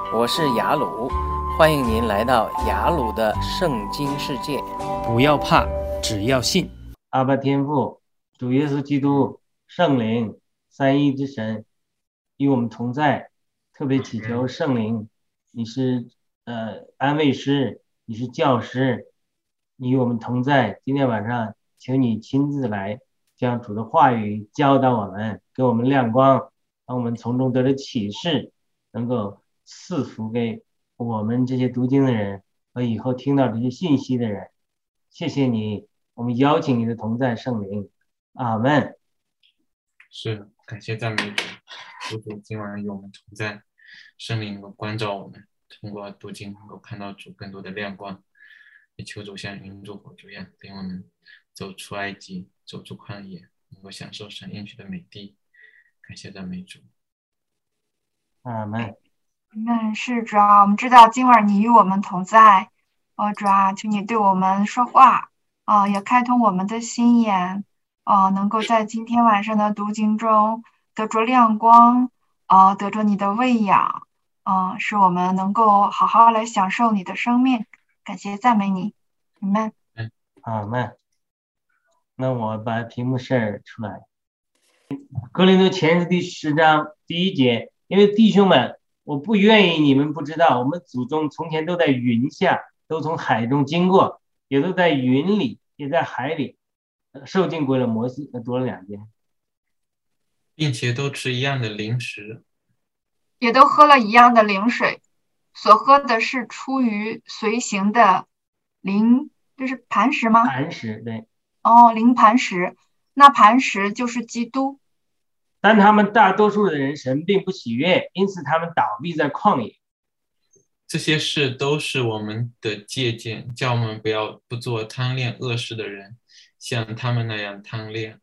我是雅鲁，欢迎您来到雅鲁的圣经世界。 不要怕，只要信。 阿爸天父，主耶稣基督，圣灵，三一之神与我们同在，特别祈求圣灵，你是安慰师，你是教师，你与我们同在。今天晚上求你亲自来将主的话语教导我们，给我们亮光，让我们从中得到启示，能够赐福给我们这些读经的人和以后听到这些信息的人。谢谢你，我们邀请你的同在，圣灵，阿们。 是，感谢赞美主，主今晚与我们同在，圣灵能够关照我们，通过读经能够看到主更多的亮光，也求主像云柱火柱一样领我们走出埃及，走出旷野，能够享受神应许的美地。感谢赞美主， 阿们。 是主啊，我们知道今晚你与我们同在，主啊，求你对我们说话，也开通我们的心眼，能够在今天晚上的读经中得着亮光，得着你的喂养，使我们能够好好来享受你的生命。感谢赞美你，阿们。 阿们。那我把题目设出来，哥林多前书第10章第1节，因为弟兄们，我不愿意你们不知道，我们祖宗从前都在云下，都从海中经过，也都在云里，也在海里，受尽归了摩西。多了2节， 并且都吃一样的零食， 也都喝了一样的灵水，所喝的是出于随行的灵，这是磐石吗？ 磐石，对。 灵磐石，那磐石就是基督。 但他们大多数的人神并不喜悦，因此他们倒闭在旷野。 这些事都是我们的借鉴，叫我们不做贪恋恶事的人，像他们那样贪恋。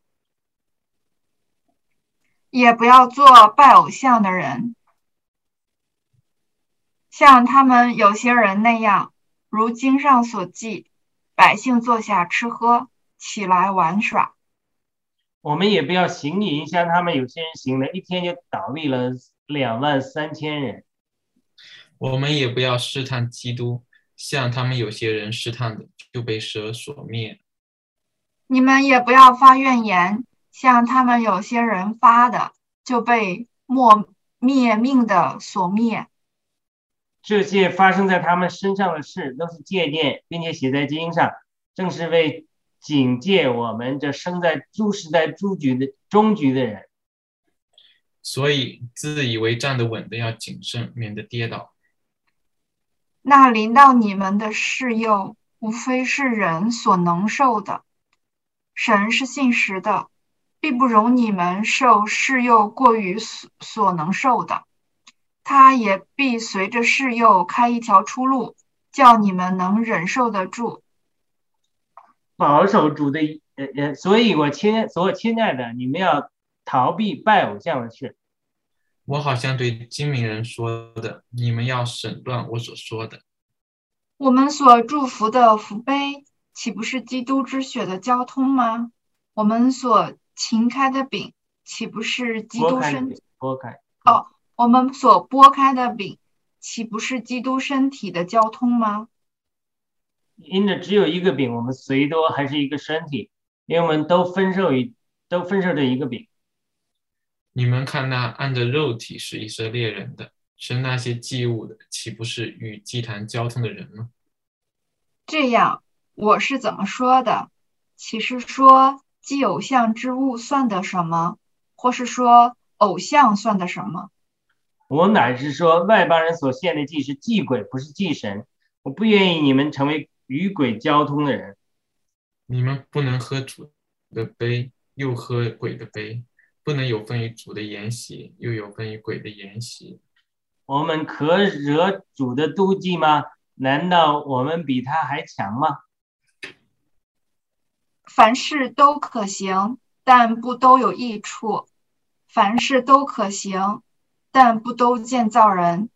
也不要做拜偶像的人，像他们有些人那样，如经上所记，百姓坐下吃喝，起来玩耍。 我们也不要行淫，像他们有些人行了，一天就倒闭了23000人。 我们也不要试探基督，像他们有些人试探的，就被蛇所灭。 你们也不要发怨言，像他们有些人发的，就被灭命的所灭。 这些发生在他们身上的事，都是借鉴，并且写在经上，正是为警戒我们这生在诸时代终局的人。 所以自以为站得稳的要谨慎，免得跌倒。 那临到你们的事又无非是人所能受的，神是信实的，必不容你们受事又过于所能受的，他也必随着事又开一条出路，叫你们能忍受得住。 保守主的所以所亲爱的，你们要逃避拜偶像的事。 我好像对精明人说的，你们要审断我所说的。 我们所祝福的福杯，岂不是基督之血的交通吗？我们所擎开的饼，岂不是基督身体？我们所拨开的饼，岂不是基督身体的交通吗？ 因着只有一个饼，我们虽多还是一个身体，因为我们都分受这一个饼。 你们看那按着肉体是以色列人的，吃那些祭物的，岂不是与祭坛交通的人吗？ 这样，我是怎么说的？岂是说祭偶像之物算得什么，或是说偶像算得什么？ 我乃是说，外邦人所献的祭是祭鬼，不是祭神。我不愿意你们成为与鬼交通的人。 你们不能喝主的杯，又喝鬼的杯，不能有分于主的筵席，又有分于鬼的筵席。 我们可惹主的妒忌吗？难道我们比他还强吗？ 凡事都可行，但不都有益处；凡事都可行，但不都建造人。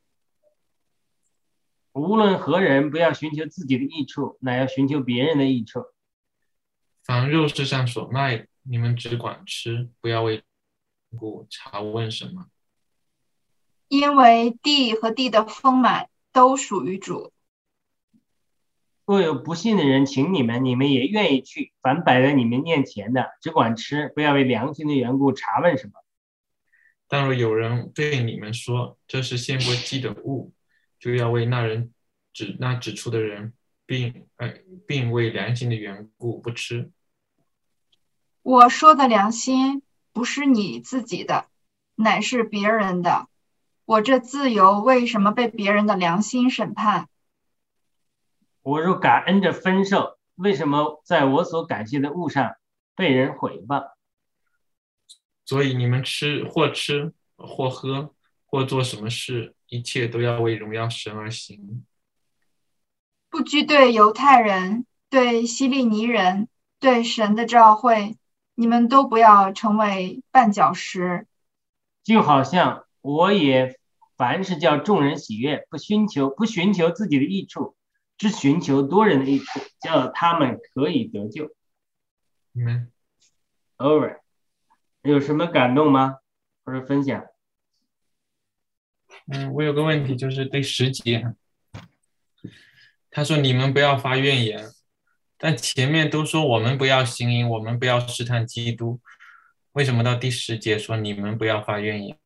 无论何人，不要寻求自己的益处，乃要寻求别人的益处。 凡肉市上所卖的，你们只管吃，不要为故查问什么。 因为地和地的丰满都属于主。 若有不信的人请你们，你们也愿意去。凡摆在你们面前的，只管吃，不要为良心的缘故查问什么。 但若有人对你们说这是献过祭的物，就要为那人指出的人，并为良心的缘故不吃。 我说的良心不是你自己的，乃是别人的。我这自由为什么被别人的良心审判？ 我若感恩着分受，为什么在我所感谢的物上被人毁谤？ 所以你们或吃或喝或做什么事，一切都要为荣耀神而行。 不拘对犹太人，对希利尼人，对神的召会，你们都不要成为绊脚石。 就好像我也凡是叫众人喜悦，不寻求自己的益处，只寻求多人的益处，叫他们可以得救。 Amen。 Over。有什么感动吗？或者分享？ 我有个问题，就是第10节，他说你们不要发怨言，但前面都说我们不要行淫，我们不要试探基督，为什么到第10节说你们不要发怨言？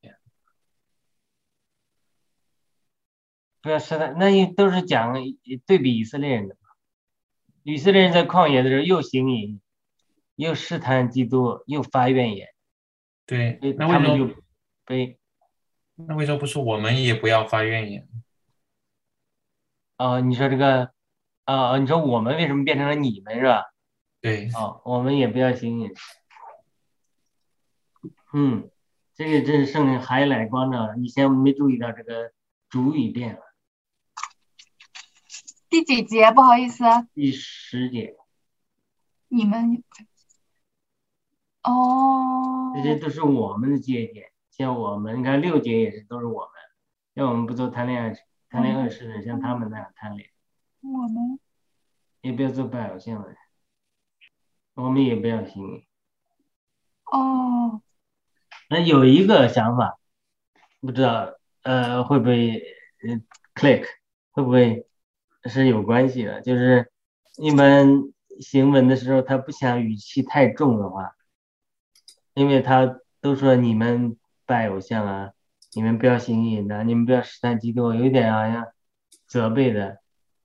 不要试探，那都是讲对比以色列人的。以色列人在旷野的时候又行淫，又试探基督，又发怨言。 对，那他们就为什么不说我们也不要发怨言？ 你说这个你说我们为什么变成了你们是吧？ 对。 我们也不要行淫。这个真是圣灵highlight光照了，以前我们没注意到这个主语变了。 第几节？不好意思。 第10节。 你们这些都是我们的界限，像我们你看6节也是都是我们，像我们不做贪恋恶事的，像他们那样贪恋。 我们也不要做拜偶像的人，我们也不要行淫。那有一个想法，不知道会不会click， 会不会是有关系的？就是一般行文的时候，他不想语气太重的话，因为他都说你们拜偶像啊，你们不要行淫啊，你们不要试探基督，有一点好像责备的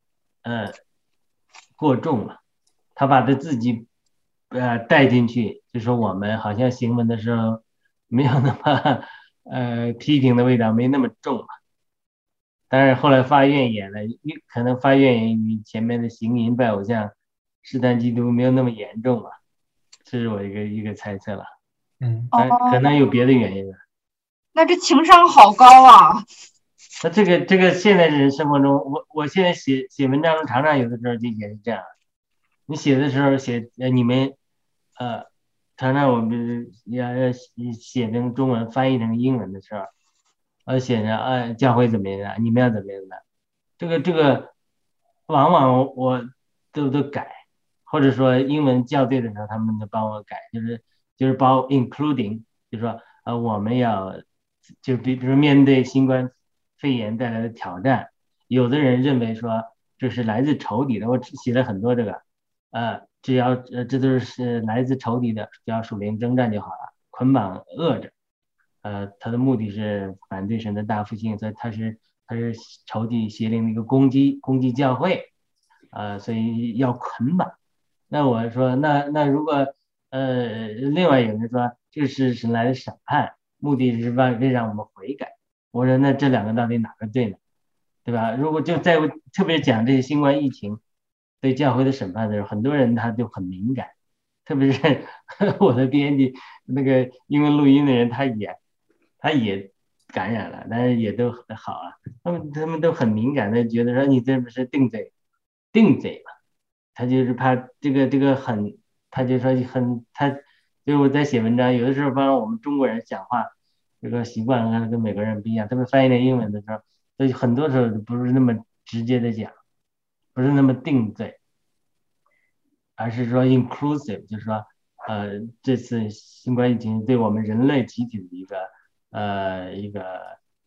过重了。他把他自己带进去，就说我们好像行文的时候没有那么批评的味道没那么重嘛。但是后来发怨言了，可能发怨言与前面的行淫拜偶像试探基督没有那么严重嘛，这是我一个猜测了。可能有别的原因了。 那这情商好高啊！ 那这个现在人生活中，我现在写文章常常有的时候就也是这样。你写的时候你们常常我们要写成中文翻译成英文的时候，写着教会怎么样，你们要怎么样的，这个往往我都改，或者说英文校对的时候他们就帮我改，就是包 including， 就是说我们要就比如面对新冠肺炎带来的挑战，有的人认为说这是来自仇敌的，我写了很多这个这都是来自仇敌的，只要属灵征战就好了，捆绑恶者，他的目的是反对神的大复兴，所以他是仇敌邪灵的一个攻击教会，所以要捆绑。那我说那如果另外有人说这是神来的审判，目的是为让我们悔改，我说那这两个到底哪个对呢？对吧？如果就在特别讲这些新冠疫情对教会的审判的时候，很多人他就很敏感，特别是我的编辑那个英文录音的人，他也感染了，但是也都好了。他们都很敏感的觉得说你这不是定罪嘛？他就是怕这个他就说就是我在写文章，有的时候帮我们中国人讲话这个习惯跟美国人不一样，特别翻译成英文的时候，所以很多时候不是那么直接的讲，不是那么定罪，而是说 inclusive， 就是说这次新冠疫情对我们人类集体的一个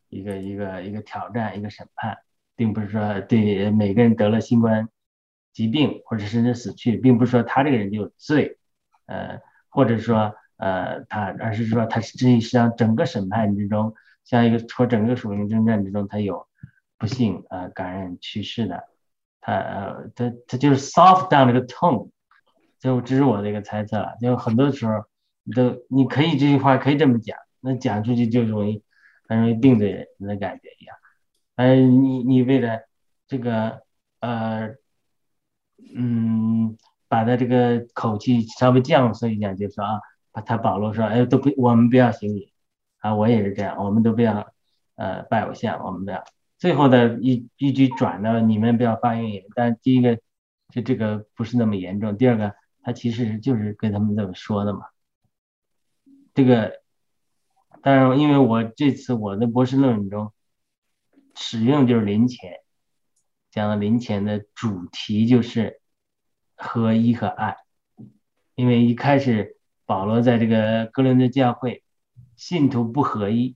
一个挑战，一个审判，并不是说对每个人得了新冠疾病或者甚至死去，并不是说他这个人就有罪，或者说而是说他实际上整个审判之中，像一个或整个属灵征战之中，他有不幸感染去世的，他就是 soft down 这个 tone， 就这是我的一个猜测了，就很多时候你可以这句话可以这么讲，那讲出去就很容易定罪人的感觉一样。你为了这个把他这个口气稍微降低一下，就说把他保罗说，哎，我们不要行礼我也是这样，我们都不要拜偶像，我们不要。最后的一句转到你们不要发怨言，但第一个就这个不是那么严重，第二个他其实就是跟他们这么说的嘛。这个当然，因为我这次我的博士论文中使用就是林前，讲的林前的主题就是合一和爱，因为一开始保罗在这个哥林多教会，信徒不合一，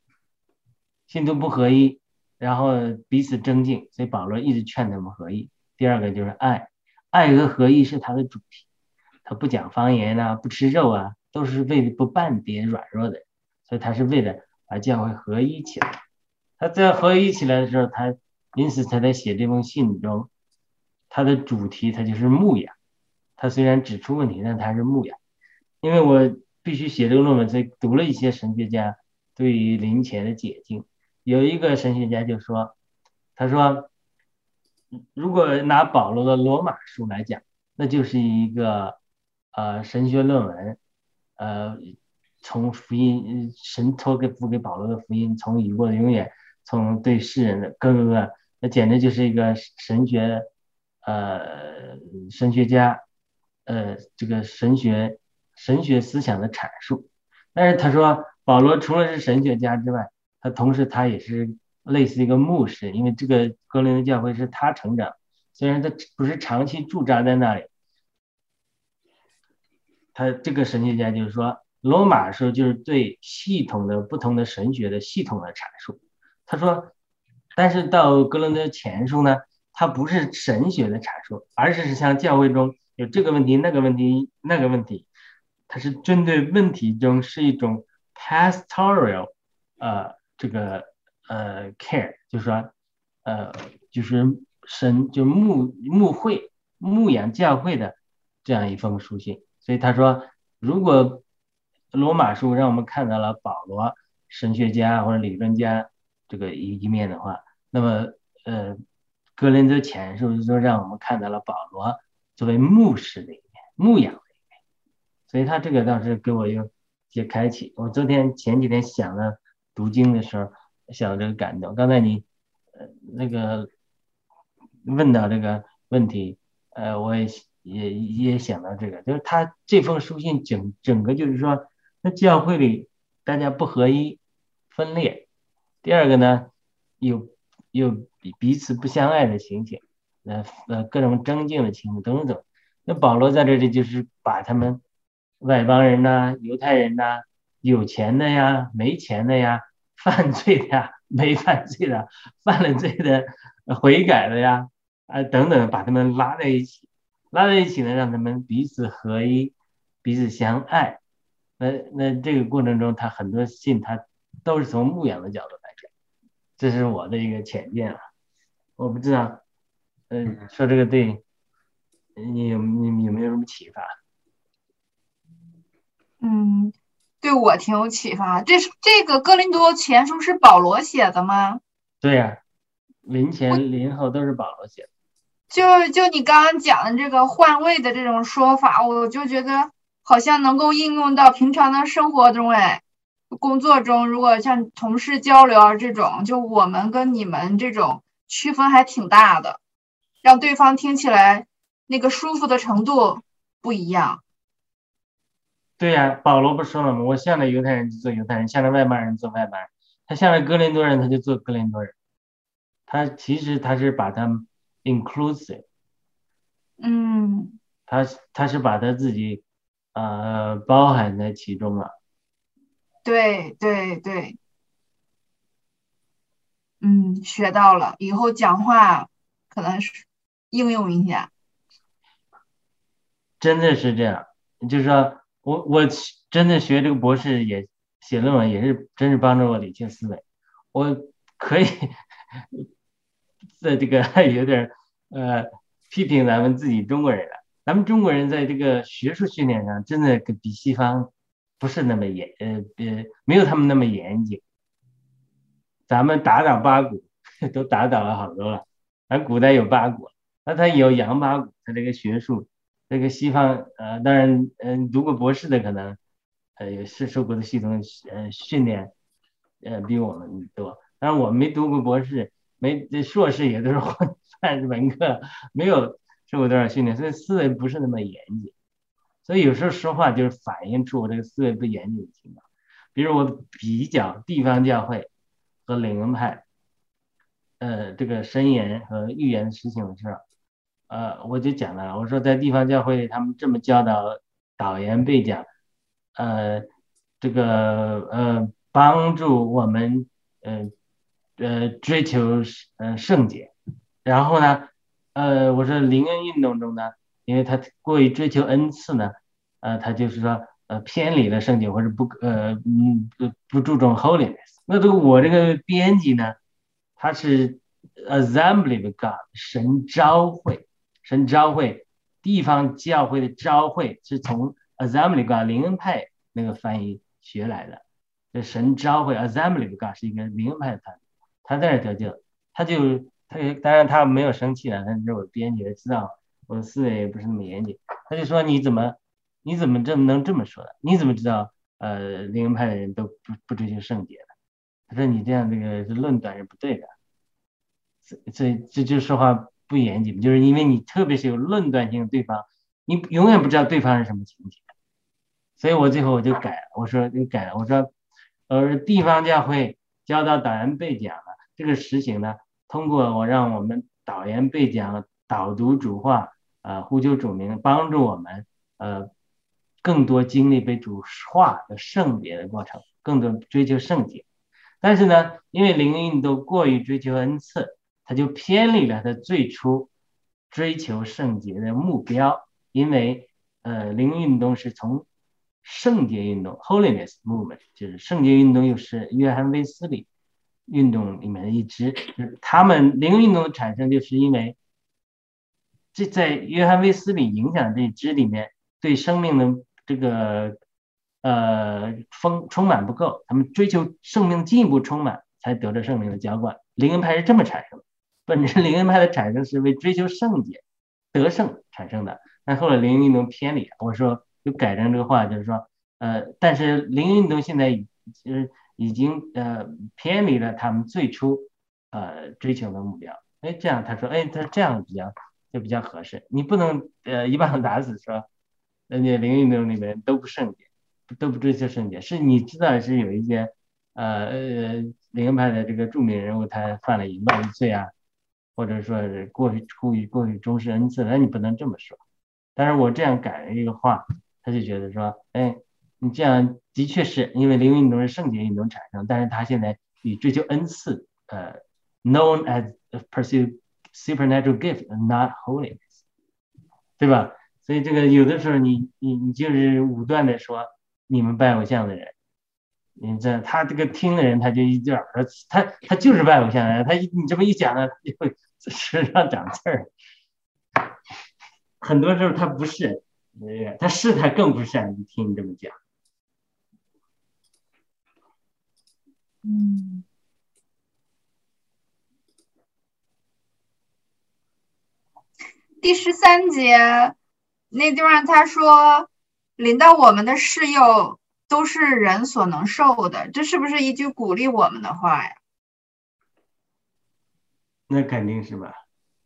然后彼此争竞，所以保罗一直劝他们合一。第二个就是爱，爱和合一是他的主题，他不讲方言不吃肉都是为了不半点软弱的人，所以他是为了把教会合一起来。他在合一起来的时候，因此他在写这封信中，他的主题他就是牧养。他虽然指出问题，但他是牧养。因为我必须写这个论文，所以读了一些神学家对于林前的解经。有一个神学家就说，他说如果拿保罗的罗马书来讲，那就是一个神学论文，从福音神托付给保罗的福音，从已过的永远，从对世人的各个，那简直就是一个神学家这个神学思想的阐述。但是他说保罗除了是神学家之外，他同时他也是类似一个牧师，因为这个哥林多教会是他成长，虽然他不是长期驻扎在那里，他这个神学家就是说罗马书就是对系统的不同的神学的系统的阐述。他说但是到哥林多前书呢，它不是神学的阐述，而是像教会中有这个问题那个问题那个问题，它是针对问题中是一种 pastoral这个care， 就是说就是牧养教会的这样一封书信。所以他说如果罗马书让我们看到了保罗神学家或者理论家这个一面的话，那么哥林多前书就让我们看到了保罗作为牧师的一面，牧养的一面。所以他这个倒是给我有一些开启。我前几天想了读经的时候想到这个感动。刚才你那个问到这个问题，我也想到这个，就是他这封书信整个就是说，那教会里大家不合一，分裂。第二个呢，有彼此不相爱的情形，各种争竞的情形等等。那保罗在这里就是把他们外邦人犹太人有钱的没钱的犯罪的没犯罪的，犯了罪的悔改的等等，把他们拉在一起呢，让他们彼此合一，彼此相爱。那这个过程中，他很多信他都是从牧养的角度来讲，这是我的一个浅见我不知道，说这个对你有没有什么启发？ 对我挺有启发。这个哥林多前书是保罗写的吗？ 对呀，林前林后都是保罗写的。 就你刚刚讲的这个换位的这种说法，我就觉得好像能够应用到平常的生活中。工作中如果像同事交流这种，就我们跟你们这种区分还挺大的，让对方听起来那个舒服的程度不一样。 对呀，保罗不说了吗？我向着犹太人就做犹太人，向着外邦人做外邦人。他向着哥林多人，他就做哥林多人。其实他是把他们 inclusive， 他是把他自己包含在其中了。 对对对。 学到了，以后讲话可能是应用一下。 真的是这样，就是说我真的学这个博士也写论文也是真是帮助我理清思维。我可以在这个有点批评咱们自己中国人了。咱们中国人在这个学术训练上真的比西方不是那么没有他们那么严谨。咱们打倒八股都打倒了好多了，咱古代有八股，那他有杨八股，他这个学术，这个西方当然读过博士的可能也是受过的系统训练比我们多，当然我们没读过博士，硕士也都是混饭文科，没有受过多少训练，所以思维不是那么严谨。所以有时候说话就是反映出我这个思维不严谨的情况。比如我比较地方教会和灵恩派这个申言和预言的事情的时候，我就讲了，我说在地方教会他们这么教导导言背讲，这个帮助我们追求圣洁。然后呢我说灵恩运动中呢，因为他过于追求恩赐呢，他就是说偏离了圣洁，或者不注重 holiness。那我这个编辑呢，他是 Assembly of God 神召会地方教会的召会是从 Assembly of God 灵恩派那个翻译学来的。这神召会 Assembly of God 是一个灵恩派的团体，他在那得救，他当然他没有生气了，但是我编辑知道我的思维也不是那么严谨，他就说你怎么能这么说的？你怎么知道灵恩派的人都不追求圣洁的？他说你这样这个论断是不对的，所以这就说话不严谨，就是因为你特别是有论断性的对方，你永远不知道对方是什么情形，所以我最后我就改了，我说地方教会教导导言背讲了，这个实行呢，通过让我们导言背讲导读主话呼求主名，帮助我们更多经历被主化的圣洁的过程，更多追求圣洁。但是呢，因为灵恩运动过于追求恩赐，他就偏离了他最初追求圣洁的目标。因为灵恩运动是从圣洁运动 Holiness Movement， 就是圣洁运动又是约翰卫斯理运动里面的一支，就是他们灵恩运动的产生就是因为这在约翰卫斯理影响这一支里面对生命的这个充满不够，他们追求生命进一步充满，才得着生命的浇灌。灵恩派是这么产生的，本身灵恩派的产生是为追求圣洁得胜产生的，但后来灵恩运动偏离，我说就改成这个话，就是说但是灵恩运动现在已经偏离了他们最初追求的目标。这样他说他这样比较合适，你不能一棒子打死说人家灵恩运动里面都不圣洁，都不追求圣洁，是你知道是有一些灵恩派的这个著名人物他犯了淫乱的罪啊，或者说是过于重视恩赐，那你不能这么说。但是我这样改了一个话，他就觉得说你这样的确是因为灵恩运动是圣洁运动产生，但是他现在以追求恩赐known as pursue supernatural gift not holiness， 对吧？所以这个有的时候你就是武断的说你们拜偶像的人，他这个听的人他就一点他就是拜偶像的人，你这么一讲呢，就会身上长刺儿。很多时候他不是，他更不善于听你这么讲。 第13节那地方他说临到我们的事又都是人所能受的，这是不是一句鼓励我们的话呀？ 那肯定是吧。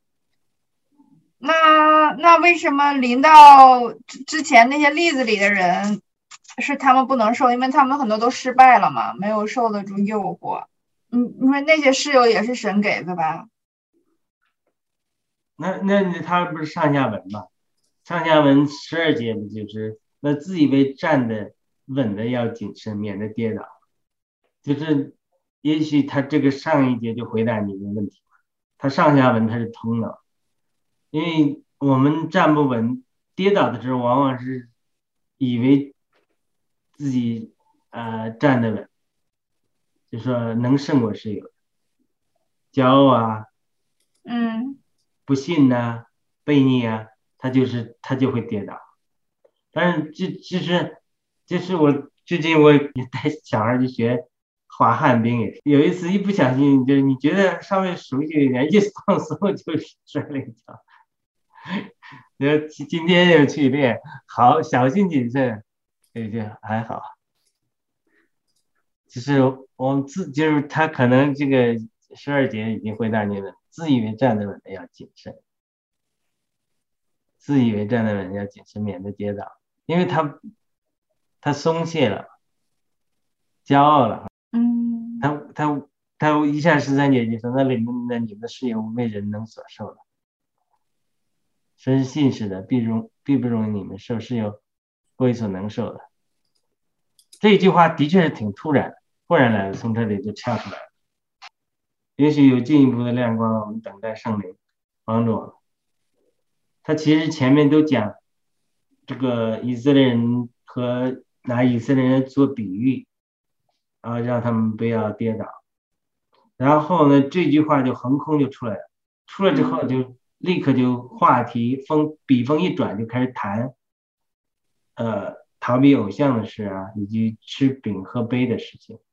那为什么临到之前那些例子里的人是他们不能受？因为他们很多都失败了嘛，没有受得住诱惑。因为那些室友也是神给的吧？ 那他不是上下文吗？上下文12节不就是那自以为站的稳的要谨慎，免得跌倒。就是也许他这个上一节就回答你的问题，他上下文他是通的，因为我们站不稳跌倒的时候，往往是以为自己站得稳，就说能胜过室友，骄傲啊，不信呐、悖逆啊，他就会跌倒。但是就是我最近我也带小孩去学滑旱冰，也是有一次一不小心，就是你觉得稍微熟悉一点，一放松就摔了一跤。今天又去练，好小心谨慎，也就还好。就是就是他可能这个12节已经回答你了，自以为站得稳的要谨慎，自以为站得稳要谨慎，免得跌倒，因为他松懈了，骄傲了。他一下13节就说，那你们的事业无为人能所受的，真是信使的，必不容你们受事有为所能受的。这一句话的确是挺突然的，忽然来的，从这里就跳出来了。也许有进一步的亮光，我们等待圣灵帮助我们。他其实前面都讲这个以色列人和拿以色列人做比喻，然后让他们不要跌倒。然后呢，这句话就横空就出来了，出来之后就立刻就话题笔锋一转，就开始谈逃避偶像的事啊，以及吃饼喝杯的事情。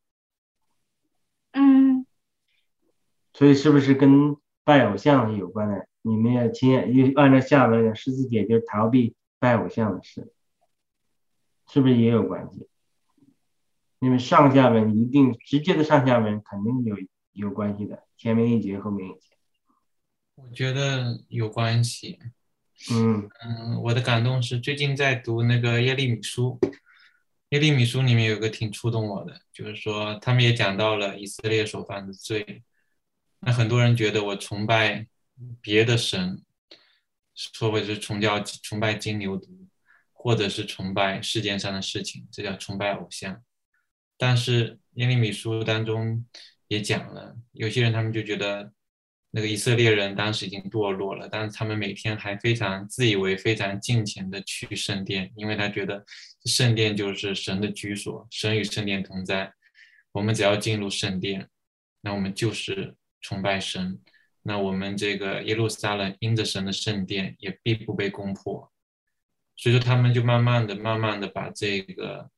所以是不是跟拜偶像有关的？你们要按照下文14节就是逃避拜偶像的事，是不是也有关系？因为上下文一定直接的上下文肯定有关系的，前面一节后面一节。 我觉得有关系。我的感动是最近在读那个耶利米书，耶利米书里面有个挺触动我的，就是说他们也讲到了以色列所犯的罪。那很多人觉得我崇拜别的神，或者是崇拜金牛犊，或者是崇拜世界上的事情，这叫崇拜偶像。但是耶利米书当中也讲了，有些人他们就觉得那个以色列人当时已经堕落了，但是他们每天还非常自以为非常敬虔的去圣殿，因为他觉得圣殿就是神的居所，神与圣殿同在，我们只要进入圣殿，那我们就是崇拜神，那我们这个耶路撒冷因着神的圣殿也必不被攻破。所以说他们就慢慢的把这个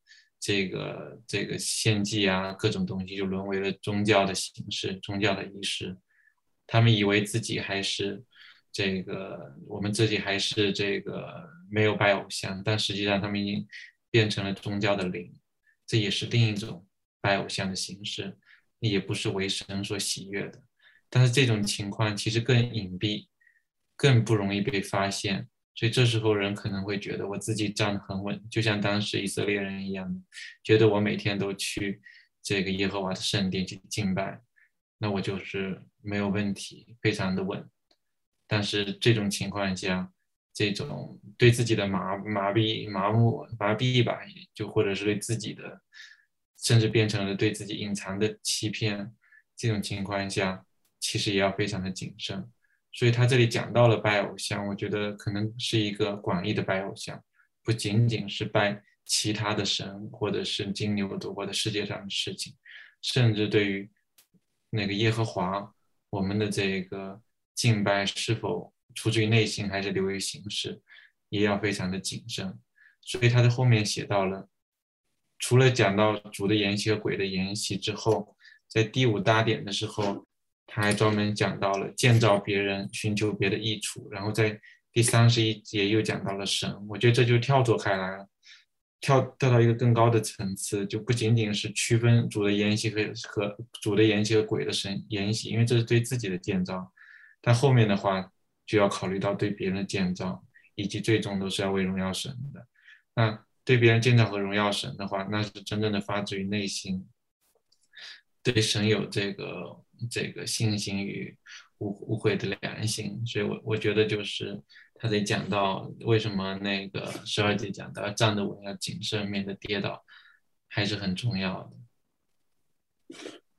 献祭啊，各种东西就沦为了宗教的形式，宗教的仪式。他们以为自己还是我们自己还是没有拜偶像，但实际上他们已经变成了宗教的灵，这也是另一种拜偶像的形式，也不是为神所喜悦的。但是这种情况其实更隐蔽，更不容易被发现，所以这时候人可能会觉得我自己站得很稳，就像当时以色列人一样，觉得我每天都去这个耶和华的圣殿去敬拜，那我就是没有问题，非常的稳。但是这种情况下，这种对自己的麻痹吧，就或者是对自己的，甚至变成了对自己隐藏的欺骗，这种情况下其实也要非常的谨慎。所以他这里讲到了拜偶像，我觉得可能是一个广义的拜偶像，不仅仅是拜其他的神，或者是金牛犊或者世界上的事情，甚至对于那个耶和华，我们的这个敬拜是否出自于内心还是流于形式，也要非常的谨慎。所以他在后面写到了，除了讲到主的筵席和鬼的筵席之后，在第5大点的时候，他还专门讲到了建造别人，寻求别的益处，然后在第31节又讲到了神。我觉得这就跳脱开来了，跳到一个更高的层次，就不仅仅是区分主的筵席和主的筵席和鬼的筵席，因为这是对自己的建造，但后面的话就要考虑到对别人的建造，以及最终都是要为荣耀神的。那对别人建造和荣耀神的话，那是真正的发自于内心，对神有这个信心与无悔的良心。所以我觉得就是他得讲到为什么那个12节讲到站得稳要谨慎，免得跌倒，还是很重要的。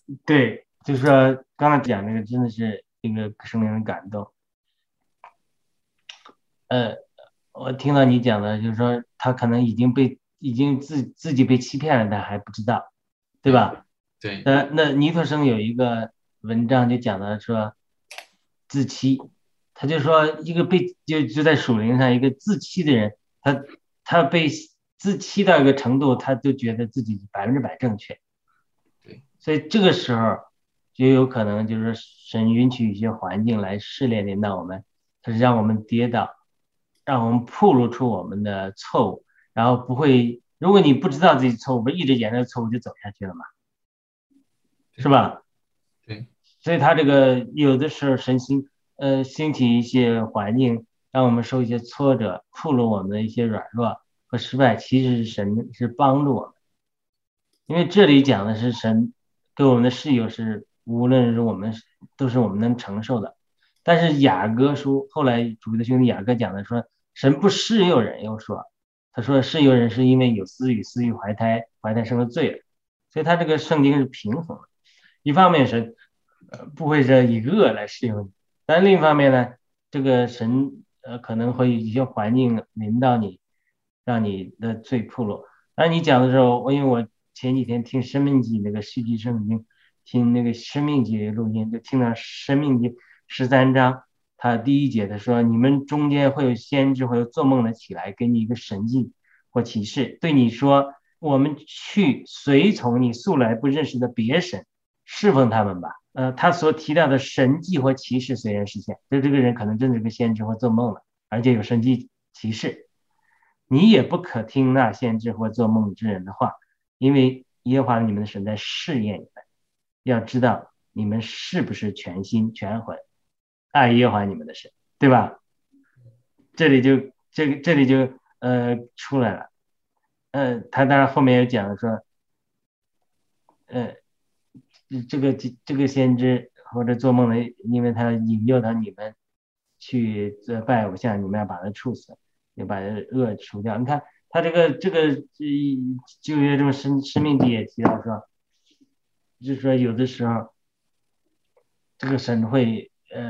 对，就是说刚才讲这个真的是一个生灵的感动。我听到你讲的，就是说他可能已经自己被欺骗了，他还不知道，对吧？ 对， 那尼特生有一个文章就讲到说自欺，他就说一个就在属灵上一个自欺的人，他被自欺到一个程度，他就觉得自己100%正确。 对， 所以这个时候就有可能就是神允许一些环境来试炼领导我们，它是让我们跌倒，让我们暴露出我们的错误，然后不会，如果你不知道自己错误，不一直沿着错误就走下去了嘛，是吧？ 对， 所以他这个有的时候兴起一些环境，让我们受一些挫折，暴露我们的一些软弱和失败，其实是神是帮助我们。因为这里讲的是神给我们的事有是无论是我们都是我们能承受的，但是雅各书后来主的兄弟雅各讲的说，神不施诱人，又说他说施诱人是因为有私欲，私欲怀胎，怀胎生了罪了，所以他这个圣经是平衡的。一方面是不会是以恶来施诱你，但另一方面呢，这个神可能会一些环境临到你，让你的罪暴露。当你讲的时候，因为我前几天听生命记那个续集圣经，听那个生命记的录音，就听到生命记13章，他第1节他说，你们中间会有先知，会有做梦的起来，给你一个神迹或启示，对你说，我们去随从你素来不认识的别神，侍奉他们吧。他所提到的神迹或启示虽然实现，就这个人可能真的是个先知或做梦了，而且有神迹启示，你也不可听那先知或做梦之人的话，因为耶和华你们的神在试验你们，要知道你们是不是全心全魂爱耶和华你们的神，对吧？这里就出来了。他当然后面又讲说，这个先知或者做梦的，因为他引诱到你们去拜偶像，你们要把他处死，要把恶除掉。你看他这个旧约中生命记也提到说，就是说有的时候这个神会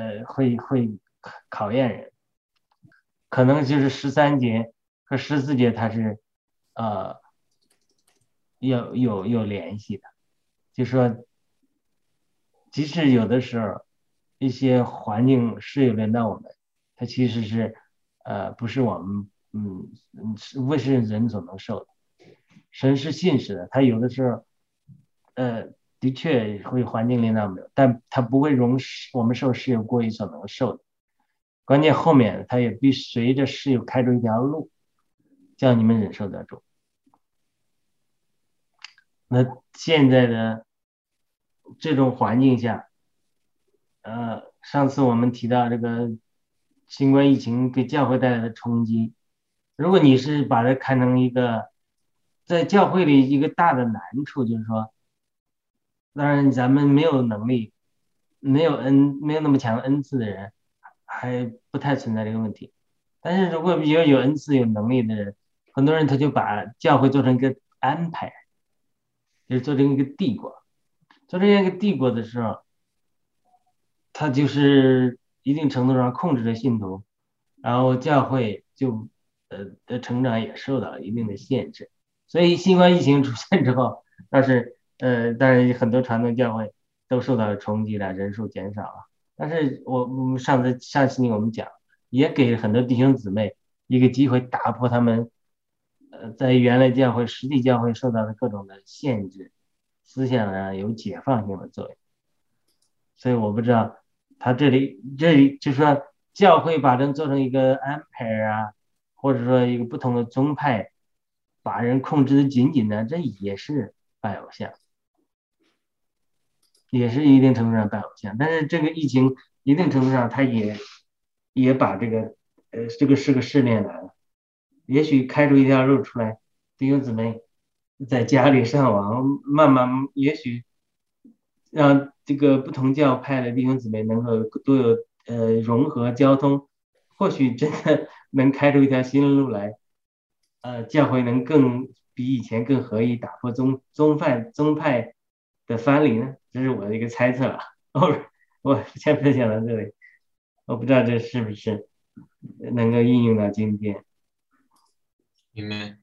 考验人，可能就是13节和14节它是有联系的，就说即使有的时候一些环境是有轮到我们，它其实是不是我们不是人所能受的。神是信实的，他有的时候的确会环境领导我们，但他不会容我们受事有过于所能受的。关键后面他也必随着事有开出一条路，叫你们忍受得住。那现在的这种环境下，上次我们提到这个新冠疫情给教会带来的冲击，如果你是把它看成一个在教会里一个大的难处，就是说，当然咱们没有能力，没有那么强的恩赐的人，还不太存在这个问题。但是如果比较有恩赐有能力的人，很多人他就把教会做成一个安排，就是做成一个帝国。做成一个帝国的时候，他就是一定程度上控制着信徒，然后教会就的成长也受到了一定的限制。所以新冠疫情出现之后，当然很多传统教会都受到了冲击了，人数减少了。但是我们上期我们讲，也给很多弟兄姊妹一个机会，打破他们在原来教会实体教会受到的各种的限制，思想上有解放性的作用。所以我不知道他这里就是说教会把人做成一个安排啊，或者说一个不同的宗派，把人控制的紧紧的，这也是拜偶像，也是一定程度上拜偶像。但是这个疫情一定程度上他也把这个是个试炼来了，也许开出一条路出来，弟兄姊妹在家里上网，慢慢也许让这个不同教派的弟兄姊妹能够都有融合交通，或许真的能开出一条新的路来，教会能更比以前更合一，打破宗派的藩篱呢？这是我的一个猜测啊。我先分享到这里，我不知道这是不是能够应用到今天。 你们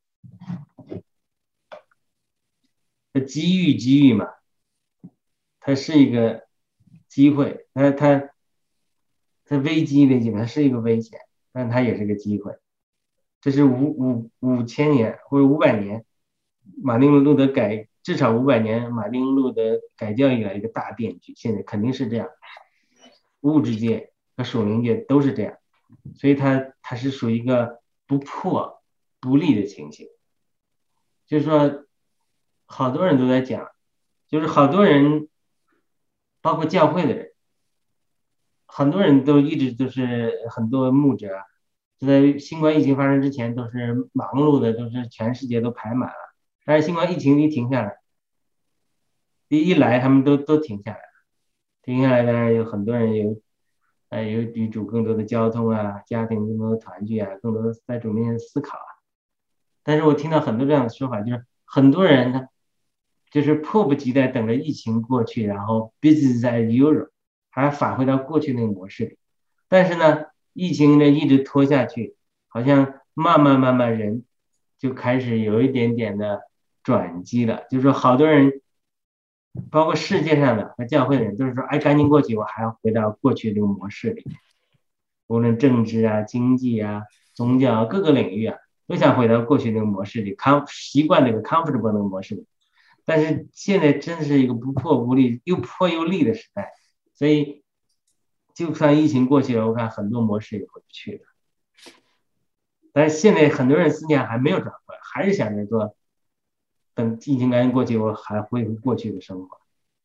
机遇嘛，它是一个机会，它危机它是一个危险，但它也是个机会。这是5000年或者500年，马丁路德至少500年马丁路德改教以来一个大变局，现在肯定是这样，物质界和属灵界都是这样，所以它是属于一个不破不立的情形。就是说，好多人都在讲，就是好多人，包括教会的人，很多人都一直都是很多牧者，就在新冠疫情发生之前都是忙碌的，都是全世界都排满了。但是新冠疫情一停下来，一来他们都停下来了，停下来当然有很多人有与主更多的交通啊，家庭更多的团聚啊，更多的在主面前思考啊。但是我听到很多这样的说法，就是很多人呢，就是迫不及待等着疫情过去，然后 business as usual， 还返回到过去那个模式里。但是呢，疫情呢一直拖下去，好像慢慢人就开始有一点点的转机了。就是说，好多人，包括世界上的和教会的人，都是说，哎，赶紧过去，我还要回到过去这个模式里。无论政治啊、经济啊、宗教啊各个领域啊，都想回到过去那个模式里，习惯那个 comfortable 那个模式里。但是现在真是一个不破不立、又破又立的时代，所以就算疫情过去了，我看很多模式也回不去了。但是现在很多人思想还没有转过来，还是想着说，等疫情赶紧过去，我还恢复过去的生活，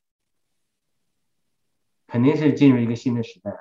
肯定是进入一个新的时代啊。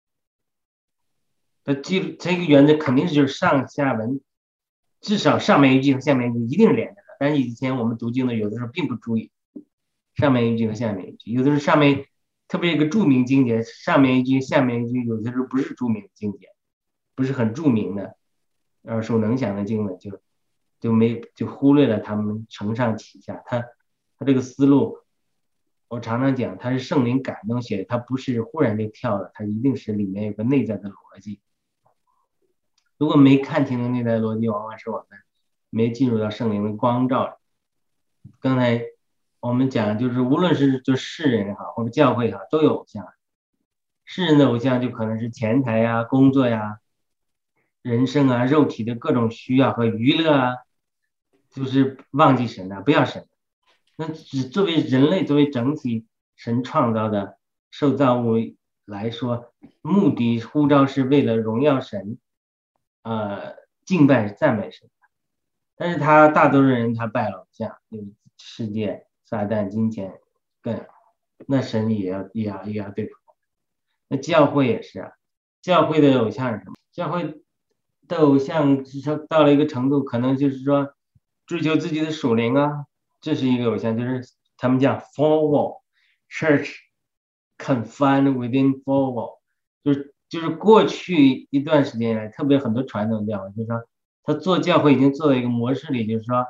这个原则肯定是就是上下文，至少上面一句和下面一句一定是连着的。但是以前我们读经的有的时候并不注意上面一句和下面一句，有的时候上面特别一个著名经节，上面一句下面一句有的时候不是著名的经节，不是很著名的耳熟能详的经文，就忽略了他们承上启下。他这个思路，我常常讲，他是圣灵感动写的，他不是忽然就跳了，他一定是里面有个内在的逻辑。如果没看清的内在逻辑，往往是我们没进入到圣灵的光照里。刚才我们讲，就是无论是就世人也好，或者教会也好，都有偶像。世人的偶像就可能是钱财呀、工作呀、人生啊、肉体的各种需要和娱乐啊，就是忘记神啊，不要神。那作为人类，作为整体神创造的受造物来说，目的呼召是为了荣耀神，敬拜赞美神。但是大多数人他拜偶像，世界、撒旦、金钱，那神也要对付。那教会也是啊，教会的偶像是什么？教会的偶像到了一个程度，可能就是说追求自己的属灵啊，这是一个偶像，就是他们讲 four wall church confined within four wall， 就是过去一段时间来，特别很多传统教会，就是说他做教会已经做到一个模式里，就是说，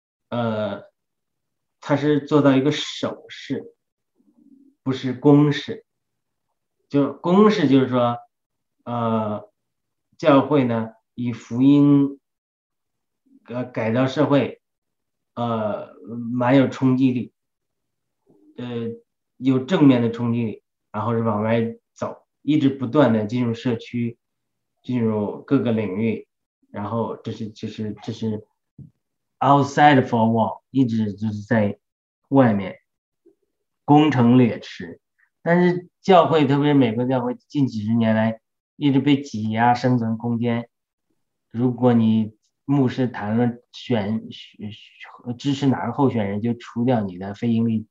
他是做到一个守式，不是公式。就公式就是说，教会呢以福音改造社会，蛮有冲击力，有正面的冲击力，然后是往外走，一直不断的进入社区，进入各个领域，然后这是 outside four wall， 一直就是在外面攻城掠池。但是教会，特别是美国教会，近几十年来一直被挤压生存空间。如果你牧师谈论支持哪个候选人，就除掉你的非盈利，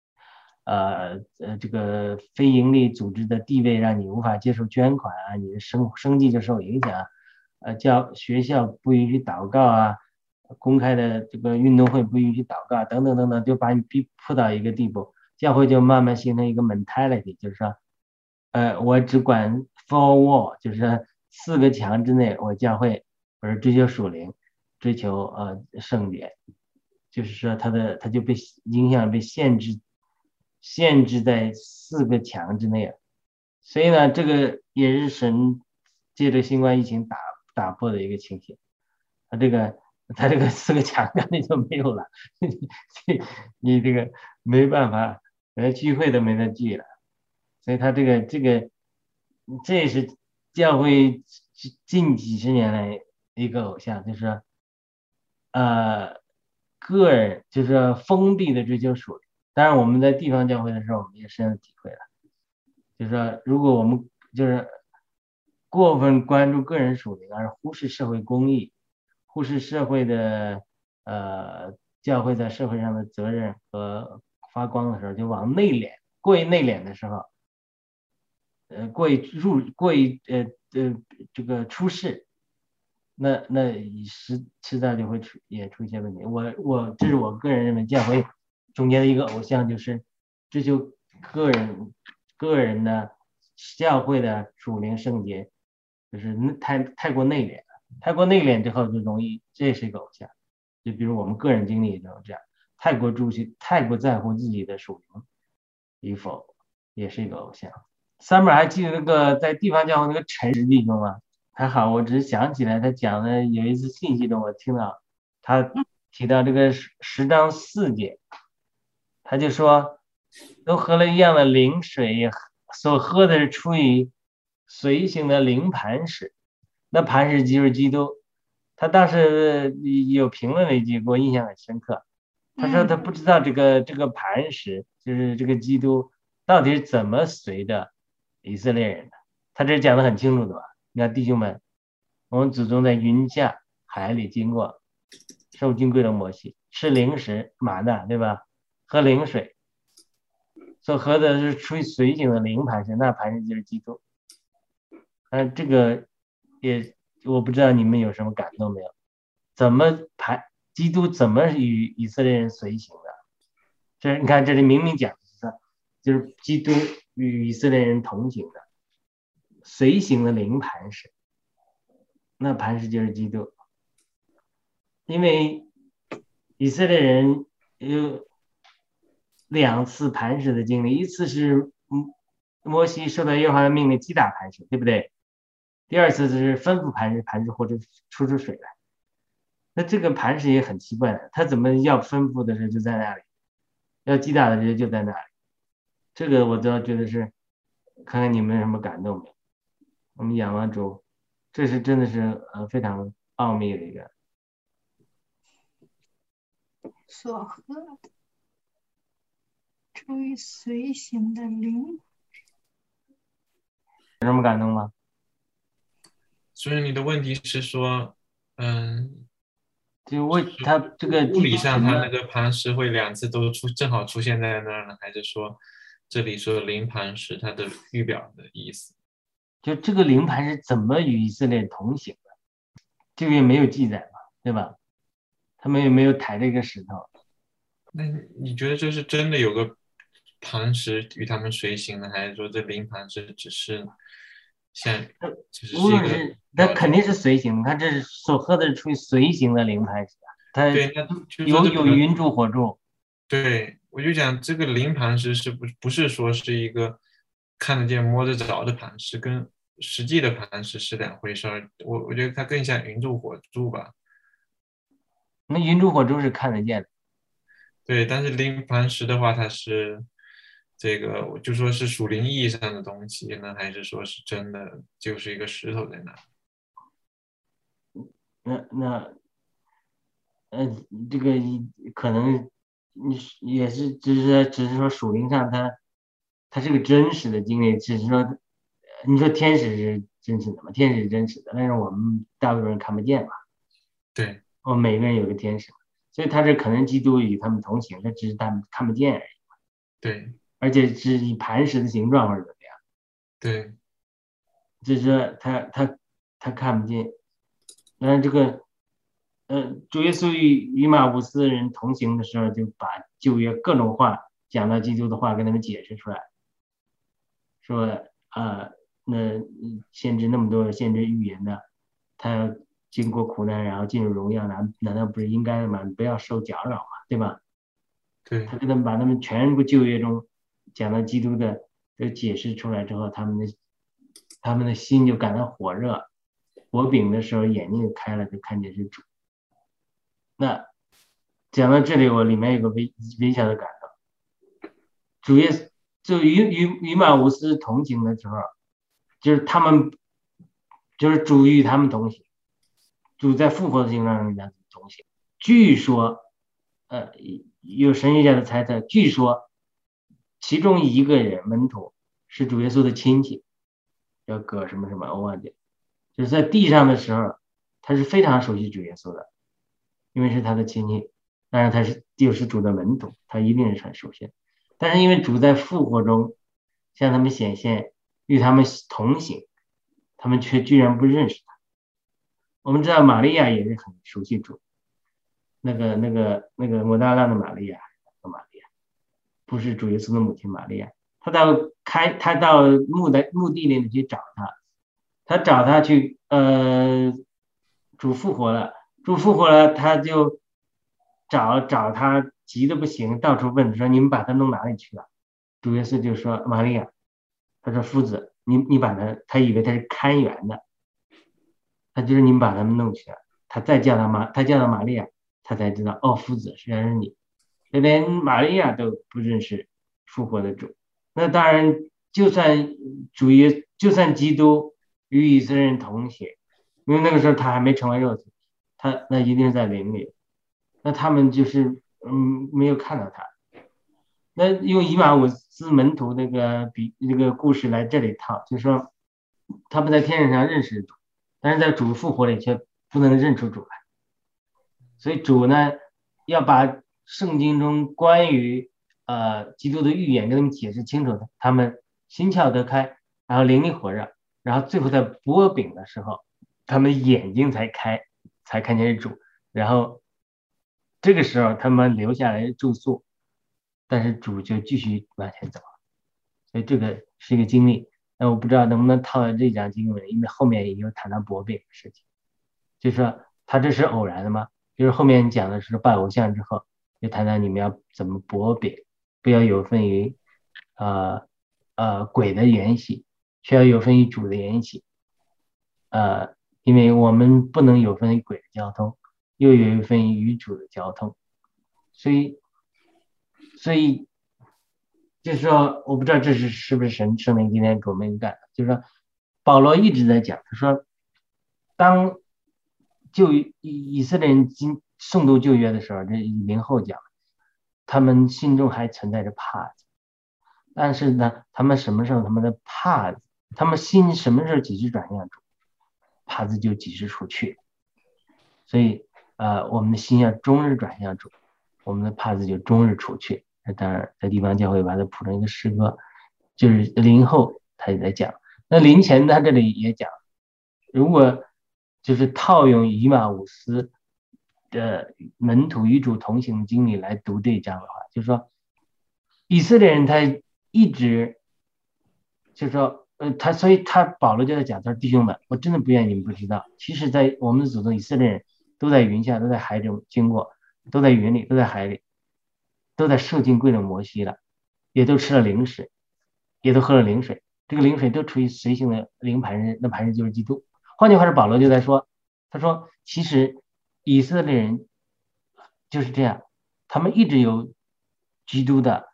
这个非盈利组织的地位，让你无法接受捐款啊，你的生计就受影响。学校不允许祷告啊，公开的这个运动会不允许祷告，等等等等，就把你迫到一个地步。教会就慢慢形成一个 mentality， 就是说，我只管 four wall， 就是4个墙之内，我教会我是追求属灵，追求圣洁，就是说他就被影响被限制， 限制在4个墙之内了。所以呢，这个也是神借着新冠疫情打破的一个情形。他这个4个墙干脆就没有了，你这个没办法，连聚会都没得聚了。所以他这也是教会近几十年来一个偶像，就是说个人就是封闭的追求属灵。当然我们在地方教会的时候，我们也深有体会了，就是说如果我们就是过分关注个人属灵，而忽视社会公益，忽视社会的教会在社会上的责任和发光的时候，就往内敛，过于内敛的时候，这个出世，那迟早就会出一些问题。这是我个人认为教会中间的一个偶像，就是追求个人的教会的属灵圣洁，就是太过内敛了，太过内敛之后就容易，这是一个偶像。就比如我们个人经历也就是这样，太过在乎自己的属灵与否，也是一个偶像。Summer 还记得那个在地方教会那个陈实弟兄吗？还好，我只是想起来他讲的有一次信息中，我听到他提到这个10章4节，他就说都喝了一样的灵水，所喝的是出于随行的灵磐石，那磐石就是基督。他当时有评论了一句，给我印象很深刻。他说他不知道这个磐石，就是这个基督到底是怎么随着以色列人的。他这讲的很清楚的吧？你看弟兄们，我们祖宗在云下海里经过，受金贵的摩西，吃零食玛纳，对吧？喝灵水，所喝的是出于随行的灵磐石，那磐石就是基督。这个我不知道你们有什么感动没有？基督怎么与以色列人随行的？这你看这里明明讲的就是基督与以色列人同行的，随行的灵磐石，那磐石就是基督。因为以色列人有2次磐石的经历，一次是摩西受到耶和华的命令击打磐石，对不对？第二次是吩咐磐石或者出水来。那这个磐石也很奇怪的，他怎么要吩咐的时候就在那里，要击打的时候就在那里。这个我都要觉得是，看看你们有什么感动没有？我们仰望主，这是真的是非常奥秘的一个。 所喝的出于随行的灵， 有什么感动吗？ 所以你的问题是说， 就为他这个物理上他那个磐石会2次都正好出现在那儿呢，还是说这里说灵磐石它的预表的意思？ 就这个灵磐是怎么与以色列同行的？这个也没有记载嘛，对吧？他们也没有抬这个石头。 那你觉得这是真的有个磐石与他们随行的，还是说这灵磐石只是无论是那肯定是随行，他这是所喝的是出于随行的灵磐石，它有云柱火柱。 对，我就讲这个灵磐石是不是说是一个看得见摸得着的磐石，跟实际的磐石是2回事儿。我觉得它更像云柱火柱吧。 那云柱火柱是看得见的。 对，但是灵磐石的话，它是这个，我就说是属灵意义上的东西呢，还是说是真的就是一个石头在那？ 这个可能也是只是说属灵上它是个真实的经历，只是说你说天使是真实的嘛？天使是真实的，但是我们大部分人看不见嘛。 对， 我们每个人有个天使，所以他这可能基督与他们同行，这只是他们看不见而已。 对， 而且是以磐石的形状或者怎么样。 对， 就是说他看不见。但是这个主耶稣与马乌斯人同行的时候，就把旧约各种话讲到基督的话跟他们解释出来，说那先知那么多先知预言的，他要经过苦难然后进入荣耀，难道不是应该的吗？不要受搅扰嘛，对吧？ 对， 他给他们把他们全部旧约中讲到基督的解释出来之后，他们的心就感到火热，薄饼的时候眼睛就开了，就看见是主。那讲到这里，我里面有个微小的感动，主耶稣就与马乌斯同行的时候，就是他们就是主与他们同行，主在复活的行上与他们同行。据说有神学家的猜测，据说其中一个人门徒是主耶稣的亲戚，叫葛什么什么我忘记了，就是在地上的时候他是非常熟悉主耶稣的，因为是他的亲戚，当然他就是主的门徒，他一定是很熟悉的。但是因为主在复活中向他们显现，与他们同行，他们却居然不认识他。我们知道玛利亚也是很熟悉主，那个抹大拉的玛利亚，不是主耶稣的母亲玛利亚，他到墓地里去找他找他去，主复活了，他就找他急得不行，到处问说你们把他弄哪里去了？主耶稣就说玛利亚，他说夫子，你把他以为他是看园的，他就是你们把他们弄去了，他叫到玛利亚，他才知道哦，夫子原来是你，连玛利亚都不认识复活的主。那当然就算基督与以色列人同行，因为那个时候他还没成为肉体，他那一定是在灵里，那他们就是没有看到他。那用以马忤斯门徒那个故事来这里套，就是说他们在天上认识主，但是在主复活里却不能认出主来。所以主呢要把圣经中关于基督的预言跟他们解释清楚的，他们心窍得开，然后灵里火热，然后最后在擘饼的时候，他们眼睛才开，才看见主，然后这个时候他们留下来住宿，但是主就继续往前走，所以这个是一个经历。那我不知道能不能套到这章经文，因为后面也有谈到擘饼的事情，就是说他这是偶然的吗？就是后面讲的是拜偶像之后，就谈到你们要怎么擘饼，不要有分于鬼的缘起，却要有分于主的缘起。因为我们不能有分于鬼的交通，又有一分于主的交通，所以就是说，我不知道这是不是圣灵今天给我们干的，就是说保罗一直在讲，他说当以色列人诵读旧约的时候，这灵后讲，他们心中还存在着怕子，但是呢，他们什么时候他们的怕子，他们心什么时候几时转向主，怕子就几时除去。所以我们的心要终日转向主，我们的怕子就终日除去。当然在地方教会把它谱成一个诗歌，就是灵后他也在讲，那灵前他这里也讲，如果就是套用以马忤斯的门徒与主同行的经历来读这一章的话，就是说以色列人他一直就是说所以保罗就在讲，他说弟兄们，我真的不愿意你们不知道，其实在我们的祖宗以色列人都在云下，都在海中经过，都在云里，都在海里，都在受尽跪的摩西了，也都吃了灵水，也都喝了灵水，这个灵水都处于随行的灵磐石，那磐石就是基督。换句话说，保罗就在说，他说其实以色列人就是这样，他们一直有基督的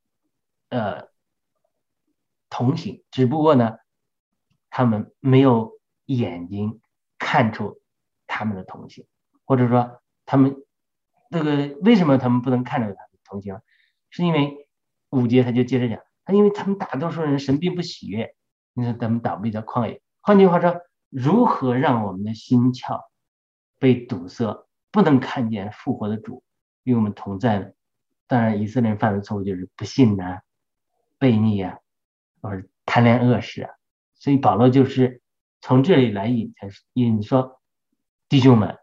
同行，只不过呢他们没有眼睛看出他们的同行，或者说他们为什么他们不能看出他们的同行，是因为5节他就接着讲，因为他们大多数人神并不喜悦，因为他们倒闭在旷野。换句话说，如何让我们的心窍被堵塞，不能看见复活的主与我们同在呢？当然以色列人犯的错误就是不信啊，悖逆啊，或者贪恋恶事啊。所以保罗就是从这里来引说，弟兄们，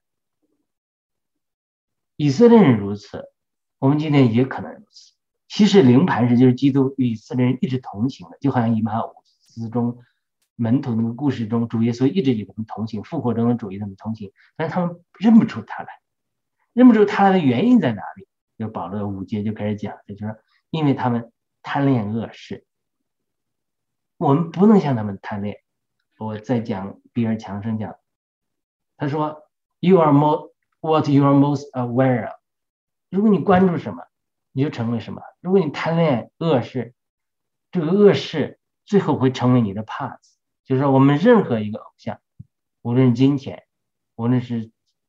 以色列人如此，我们今天也可能如此。其实灵磐石就是基督与以色列人一直同行的，就好像以马忤斯中门徒那个故事中，主耶稣一直与他们同行，复活中的主与他们同行，但是他们认不出他来，认不出他来的原因在哪里？就保罗5节就开始讲，就是因为他们贪恋恶事，我们不能向他们贪恋。我在讲比尔强生讲，他说 You are what you are most aware of。 如果你关注什么，你就成为什么。如果你贪恋恶事，这个恶事最后会成为你的 path。 就是说我们任何一个偶像，无论是金钱，无论是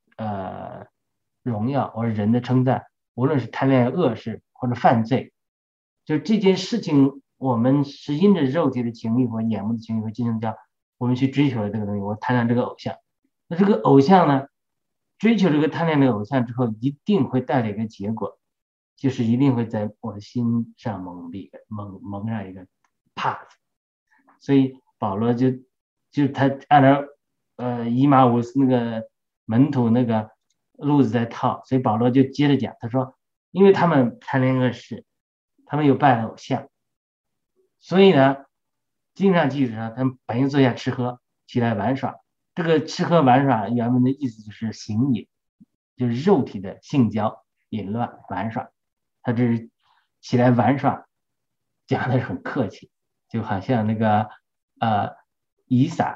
荣耀或者人的称赞，无论是贪恋恶事或者犯罪，就这件事情我们是因着肉体的情欲或眼目的情欲和精神教，我们去追求了这个东西，我贪恋这个偶像。那这个偶像呢，追求这个贪恋这个偶像之后，一定会带来一个结果，就是一定会在我的心上蒙上一个 path。 所以保罗就他按照以马忤斯那个门徒那个路子在套，所以保罗就接着讲，他说因为他们贪恋恶事，他们有拜偶像，所以呢经常记着说他们本应坐下吃喝，起来玩耍。这个吃喝玩耍原文的意思就是行淫，就是肉体的性交、淫乱、玩耍。他这是起来玩耍，讲的是很客气，就好像那个以撒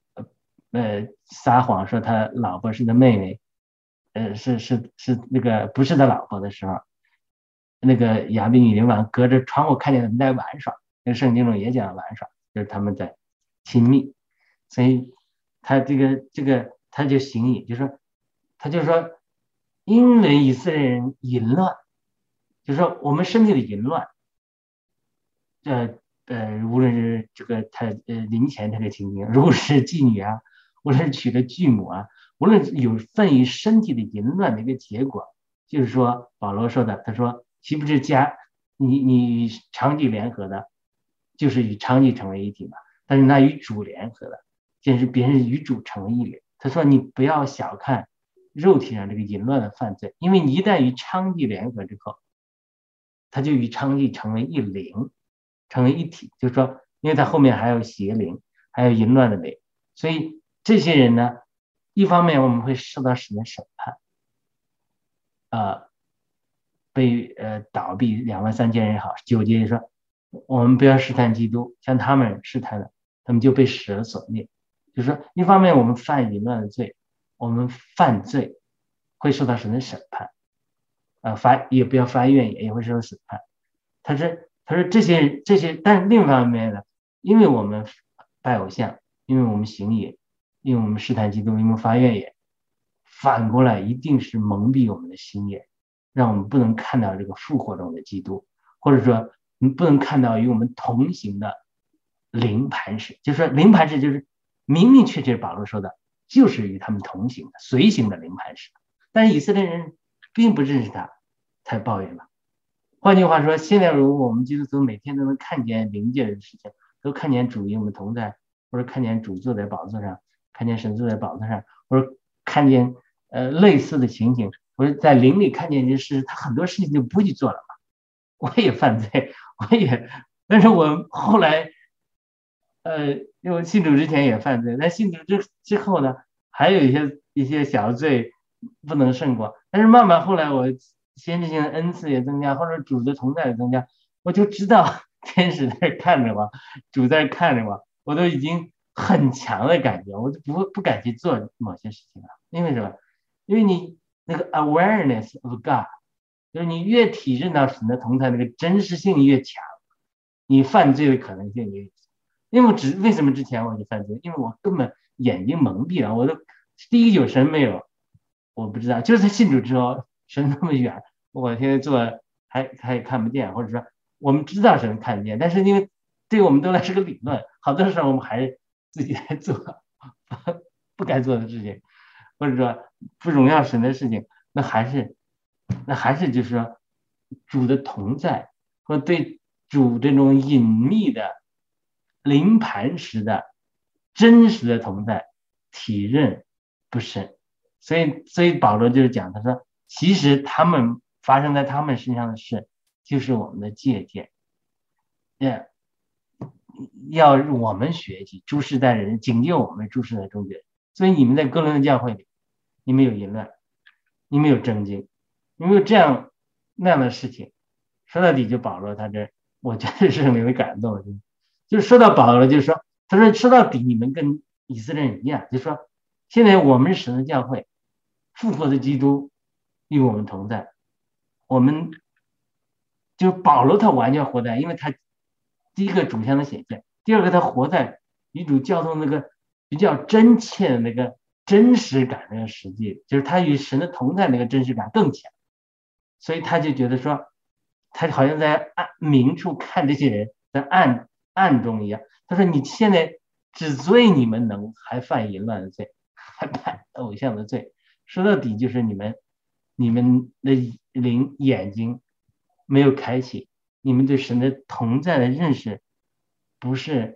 撒谎说他老婆是他妹妹，是那个不是他老婆的时候，那个亚比女流氓隔着窗户看见他们在玩耍。那个圣经中也讲玩耍，就是他们在亲密。所以他这个他就行淫，他就说因为以色列人淫乱，就是说我们身体的淫乱，无论是这个他临前这个情形，如果是妓女啊，无论是娶了继母啊，无论有份于身体的淫乱的一个结果，就是说保罗说的，他说岂不是你长期联合的，就是与长期成为一体嘛？但是那与主联合的，就是别人与主成为一灵。他说你不要小看肉体上这个淫乱的犯罪，因为你一旦与娼妓联合之后，他就与娼妓成为一灵，成为一体。就是说因为他后面还有邪灵，还有淫乱的灵，所以这些人呢，一方面我们会受到神的审判，被倒闭23000人也好。9节说我们不要试探基督，像他们试探的，他们就被蛇所灭。就是说一方面我们犯淫乱的罪，我们犯罪会受到神的审判，也不要发怨言，也会受到审判。他说这些，但是另一方面呢，因为我们拜偶像，因为我们行淫，因为我们试探基督，因为我们发怨言，反过来一定是蒙蔽我们的心眼，让我们不能看到这个复活中的基督，或者说不能看到与我们同行的灵磐石。就是说灵磐石就是明明确确保罗说的，就是与他们同行的随行的灵磐石，但是以色列人并不认识他，才抱怨了。换句话说，现在如果我们基督徒每天都能看见灵界的事情，都看见主与我们同在，或者看见主坐在宝座上，看见神坐在宝座上，或者看见类似的情形，或者在灵里看见这事，他很多事情就不去做了嘛。我也犯罪，但是我后来因为信主之前也犯罪，但信主之后呢，还有一些小罪不能胜过。但是慢慢后来我先知性的恩赐也增加，或者主的同在也增加，我就知道天使在看着我，主在看着我，我都已经很强的感觉，我就不敢去做某些事情了。因为什么？因为你那个 awareness of God， 就是你越体认到神的同在，那个真实性越强，你犯罪的可能性也。因为为什么之前我就犯罪？因为我根本眼睛蒙蔽了，我都第一有神没有，我不知道。就是在信主之后，神那么远，我现在做还也看不见，或者说我们知道神看不见，但是因为对我们都来是个理论，好多时候我们还是自己在做不该做的事情，或者说不荣耀神的事情，那还是就是说主的同在和对主这种隐秘的灵磐石的真实的同在体认不深。所以保罗就是讲，他说其实他们发生在他们身上的事就是我们的借鉴，要我们学习，诸世代人警戒我们诸世代中间。所以你们在哥林多教会里，你们有淫乱，你们有争竞，你们有那样的事情，说到底就保罗他这我觉得圣灵的感动，就是说到保罗，就是说，他说说到底你们跟以色列人一样，就是说现在我们是神的教会，复活的基督与我们同在，我们就保罗他完全活在，因为他第一个主向的显现，第二个他活在与主交通那个比较真切的那个真实感那个实际，就是他与神的同在那个真实感更强，所以他就觉得说他好像在明处看这些人在暗中一样。他说你现在只罪你们能还犯淫乱的罪，还犯偶像的罪，说到底就是你们的灵眼睛没有开启，你们对神的同在的认识不是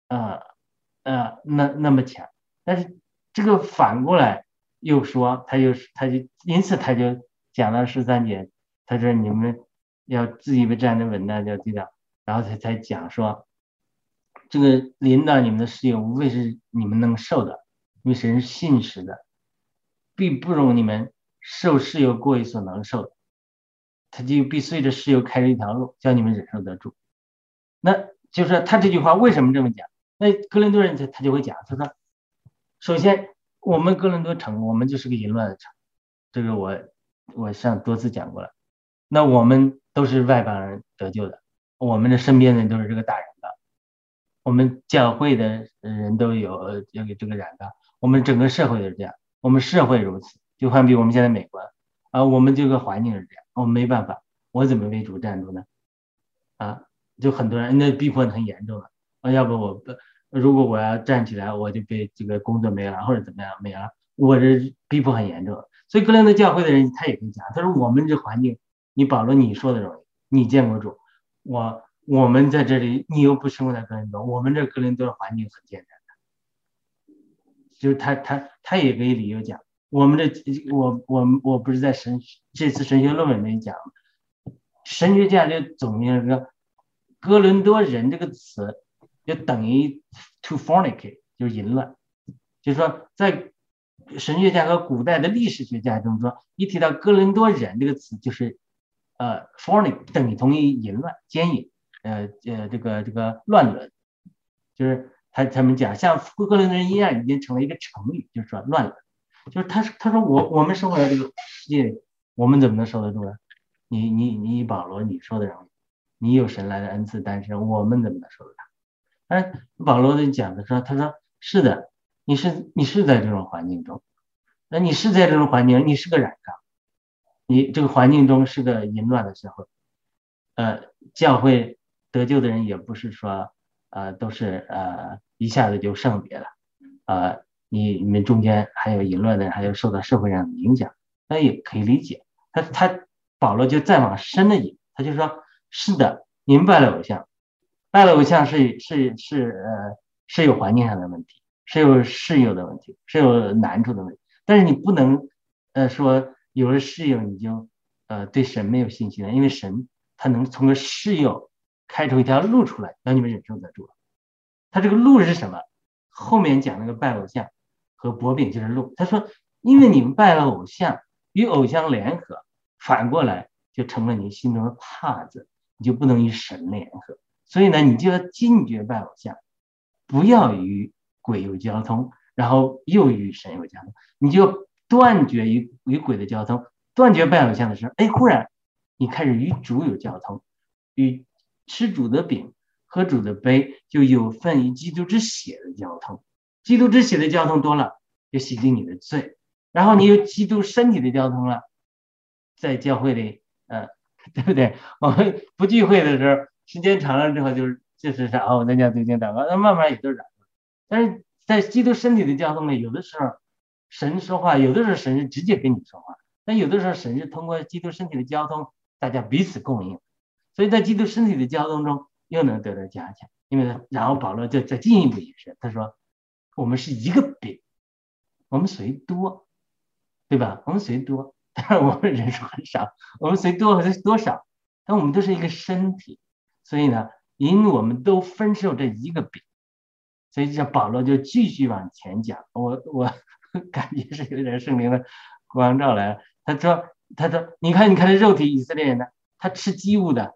那么强。但是这个反过来又说，他就因此他就讲到13节，他说你们要自己被站得稳当，要知道，然后他才讲说这个领导你们的事业无非是你们能受的，因为神是信实的，并不容你们受事由过于所能受的，他就必随着事由开了一条路，叫你们忍受得住。那就是他这句话为什么这么讲？那哥林多人他就会讲，他说首先我们哥林多城我们就是个淫乱的城，这个我上多次讲过了。那我们都是外邦人得救的，我们的身边人都是这个大染缸，我们教会的人都有这个染缸，我们整个社会都是这样，我们社会如此，就好比我们现在美国我们这个环境是这样，我们没办法，我怎么为主站住呢？就很多人那逼迫很严重了，要不如果我要站起来，我就被这个工作没了或者怎么样没了，我这逼迫很严重。所以哥林多教会的人他也可以讲，他说我们这环境，你保罗你说的容易，你见过主，我们在这里，你又不生活在哥林多，我们这哥林多的环境很艰难的，就是他也可以理由讲，我们我不是在这次神学论文里讲，神学家就总结说哥林多人这个词就等于 to fornicate， 就是淫乱，就是说在神学家和古代的历史学家中说，一提到哥林多人这个词就是fornicate 等同于淫乱奸淫，这个乱伦，就是他们讲像哥林多人一样已经成为一个成语，就是说乱伦，就是他说我们生活在这个世界里，我们怎么能受得住呢？你保罗你说的容易，你有神来的恩赐诞生，我们怎么能受得了？保罗就讲的说，他说是的，你是在这种环境中，那你是在这种环境，你是个染缸，你这个环境中是个淫乱的社会，教会得救的人也不是说都是一下子就圣别了，你们中间还有淫乱的人，还有受到社会上的影响，那也可以理解。他保罗就再往深的引，他就说是的，你们拜了偶像，拜了偶像是有环境上的问题，是有室友的问题，是有难处的问题，但是你不能说有了室友你就对神没有信心了，因为神他能从个室友开出一条路出来，让你们忍受得住。他这个路是什么？后面讲那个拜偶像和薄饼就是路。他说因为你们拜了偶像，与偶像联合，反过来就成了你心中的帕子，你就不能与神联合，所以呢你就要禁绝拜偶像，不要与鬼有交通，然后又与神有交通，你就断绝与鬼的交通，断绝拜偶像的时候，忽然你开始与主有交通，与吃主的饼喝主的杯，就有份于基督之血的交通，基督之血的交通多了，就洗净你的罪，然后你有基督身体的交通了，在教会里对不对？我们不聚会的时候，时间长了之后就是啥我在家最近祷告，那慢慢也都染了。但是在基督身体的交通里，有的时候神说话，有的时候神是直接跟你说话，但有的时候神是通过基督身体的交通，大家彼此供应，所以在基督身体的交通中又能得到加强。因为然后保罗就再进一步解释，他说我们是一个饼，我们虽多，对吧？我们虽多，但是我们人数很少，我们虽多多少，但我们都是一个身体，所以呢因为我们都分受这一个饼，所以这保罗就继续往前讲，我感觉是有点圣灵的光照来了。他说你看这肉体以色列人呢，他吃祭物的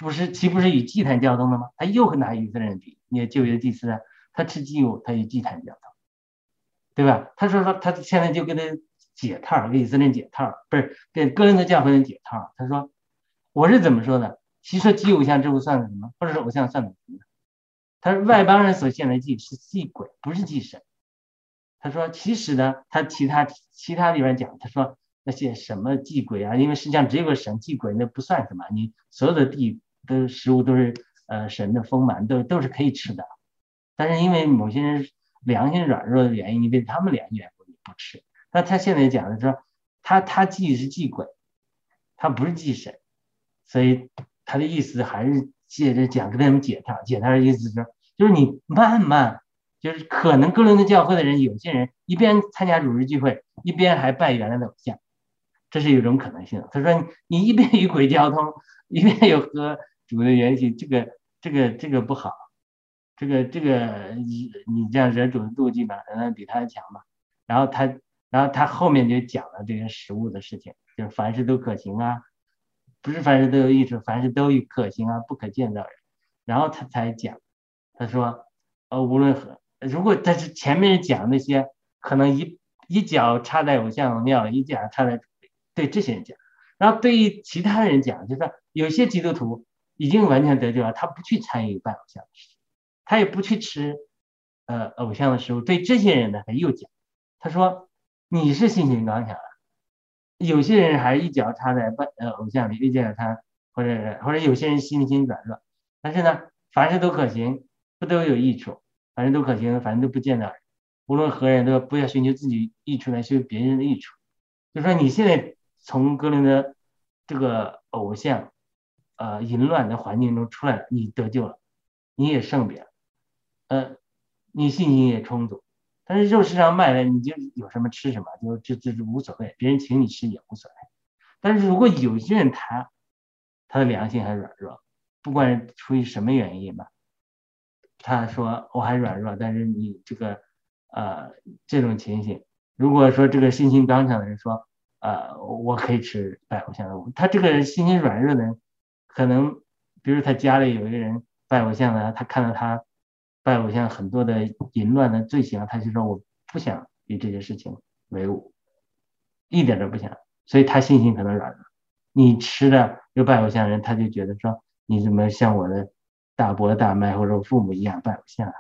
岂不是与祭坛交通的吗？他又会拿以色列人比，你旧约祭司啊，他吃祭物，他与祭坛交通，对吧？他说他现在就跟他解套，给以色列人解套，不是给哥林多教会人解套。他说我是怎么说的？其实祭偶像之后算什么？或者是偶像算什么？他说外邦人所献的祭是祭鬼，不是祭神。他说其实呢，他其他里边讲，他说那些什么祭鬼啊，因为实际上只有个神，祭鬼那不算什么，你所有的地的食物都是神的丰满，都是可以吃的。但是因为某些人良心软弱的原因，因为他们良心缘故你不吃。那他现在讲的说，他祭是祭鬼，他不是祭神，所以他的意思还是接着讲，跟他们解套的意思是，就是你慢慢。就是可能哥林多教会的人，有些人一边参加主日聚会，一边还拜原来的偶像，这是有一种可能性的。他说你一边与鬼交通，一边有和主的元气，这个不好，这个你这样惹主的妒忌吧，比他强嘛。然后他后面就讲了这个食物的事情，就是凡事都可行啊，不是凡事都有益处，凡事都可行啊，不可见到人。然后他才讲，他说无论何。如果但是前面讲那些可能一脚插在偶像庙里，一脚插在对这些人讲，然后对于其他人讲，就是说有些基督徒已经完全得救了，他不去参与拜偶像的事情，他也不去吃偶像的食物。对这些人呢，他又讲，他说你是信心刚强了，有些人还是一脚插在偶像里，一脚他或者有些人信心软弱，但是呢，凡事都可行，不都有益处。反正都可行，反正都不见到人，无论何人都不要寻求自己益处来寻求别人的益处。就说你现在从哥林多这个偶像淫乱的环境中出来了，你得救了，你也圣别了，你信心也充足，但是肉市场卖了，你就有什么吃什么，就无所谓，别人请你吃也无所谓。但是如果有些人他的良心还软弱，不管是出于什么原因吧。他说我还软弱，但是你这种情形，如果说这个信心刚强的人说我可以吃拜偶像的，他这个信心软弱的人，可能比如他家里有一个人拜偶像的，他看到他拜偶像很多的淫乱的罪行，他就说我不想与这些事情为伍，一点都不想，所以他信心可能软弱。你吃的有拜偶像的人，他就觉得说你怎么像我的大伯大麦或者我父母一样拜偶像，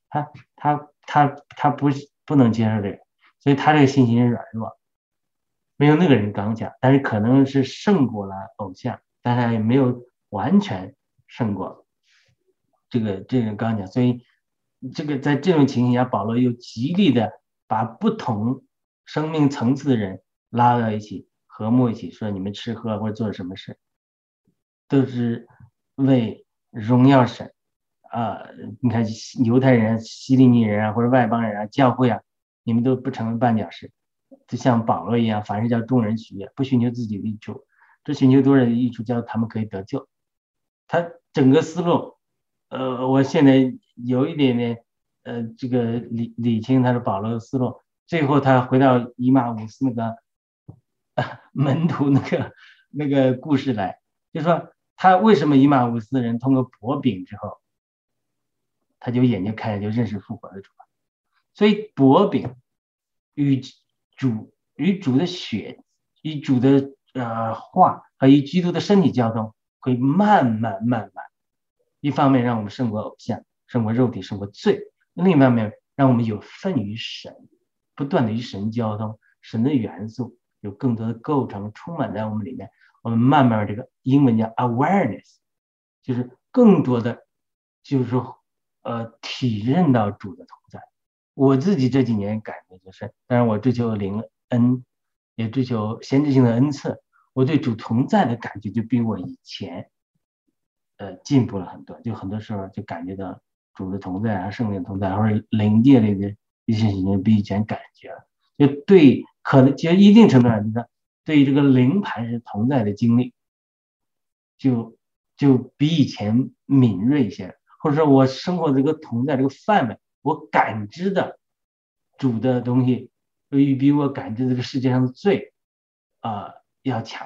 他不能接受这个，所以他这个信心软弱，没有那个人刚强，但是可能是胜过了偶像，但是也没有完全胜过这个刚强，所以这个在这种情形下，保罗又极力的把不同生命层次的人拉到一起，和睦一起，说你们吃喝或者做什么事，都是为荣耀神你看犹太人、希利尼人啊，或者外邦人啊、教会啊，你们都不成为绊脚石，就像保罗一样，凡事叫众人取悦，不寻求自己的益处，这寻求多人的益处，叫他们可以得救。他整个思路，我现在有一点点这个理清他的保罗的思路，最后他回到以马忤斯那个门徒那个故事来，就是说他为什么以马忤斯人通过薄饼之后，他就眼睛开了，就认识复活的主了。所以薄饼与主的血、与主的话和与基督的身体交通，会慢慢，一方面让我们胜过偶像，胜过肉体，胜过罪；另一方面让我们有份于神，不断的与神交通，神的元素有更多的构成充满在我们里面。我们慢慢这个英文叫 awareness， 就是更多的就是说体认到主的同在。我自己这几年感觉就是，当然我追求灵恩，也追求先知性的恩赐，我对主同在的感觉就比我以前进步了很多，就很多时候就感觉到主的同在啊，圣灵同在，或者灵界里的一些事情比以前感觉了，就对，可能其实一定程度上就是对于这个灵牌是同在的经历，就比以前敏锐一些，或者说我生活这个同在这个范围，我感知的主的东西比我感知这个世界上的罪要强了。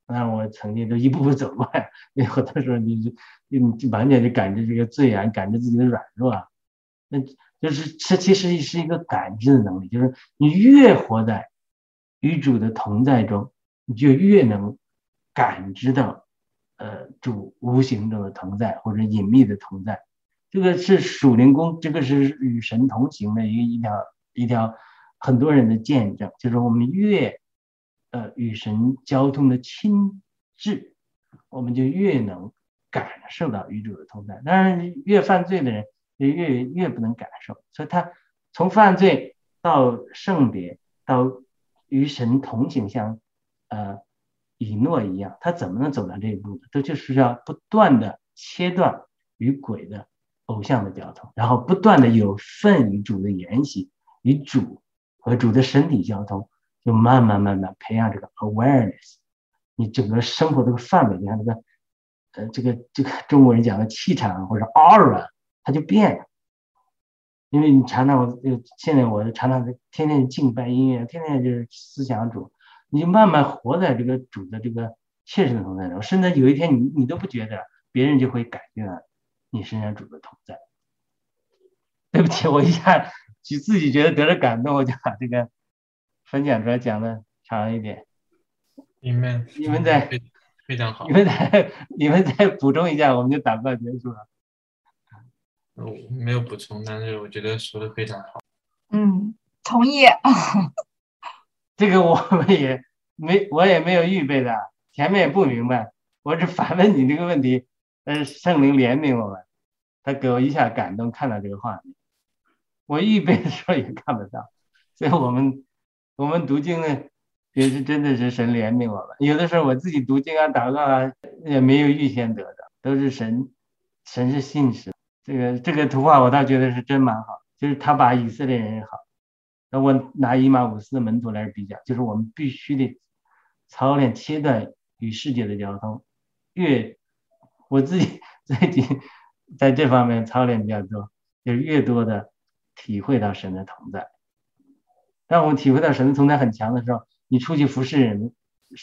那我曾经都一步步走过来，有的时候你就完全就感知这个罪啊，感知自己的软弱啊，那就是这其实是一个感知的能力，就是你越活在与主的同在中，你就越能感知到主无形中的同在或者隐秘的同在。这个是属灵功，这个是与神同行的一条很多人的见证，就是我们越与神交通的亲近，我们就越能感受到与主的同在。当然越犯罪的人越不能感受，所以他从犯罪到圣别到与神同行，像以诺一样，他怎么能走到这一步呢？这就是要不断的切断与鬼的偶像的交通，然后不断的有份与主的研习，与主和主的身体交通，就慢慢培养这个 awareness， 你整个生活这个范围，你看这个中国人讲的气场或者 aura， 它就变了。因为你常常现在我常常天天敬拜音乐，天天就是思想主，你就慢慢活在这个主的这个切实的同在中，甚至有一天你都不觉得，别人就会感觉到你身上主的同在。对不起，我一下自己觉得得了感动，我就把这个分享出来，讲的长一点。 你们非常好， 你们再补充一下，我们就祷告结束了。 我没有补充，但是我觉得说的非常好。 同意。 这个我也没有预备的，前面也不明白，我是反问你这个问题，但是圣灵怜悯我们，他给我一下感动，看到这个画面，我预备的时候也看不到，所以我们读经呢，也是真的是神怜悯我们。有的时候我自己读经啊、祷告啊，也没有预先得的，都是神是信实。这个图画我倒觉得是真蛮好，就是他把以色列人好。那我拿以马五斯的门徒来比较，就是我们必须得操练切断与世界的交通。我自己最近在这方面操练比较多，就越多的体会到神的同在。当我们体会到神的同在很强的时候，你出去服侍人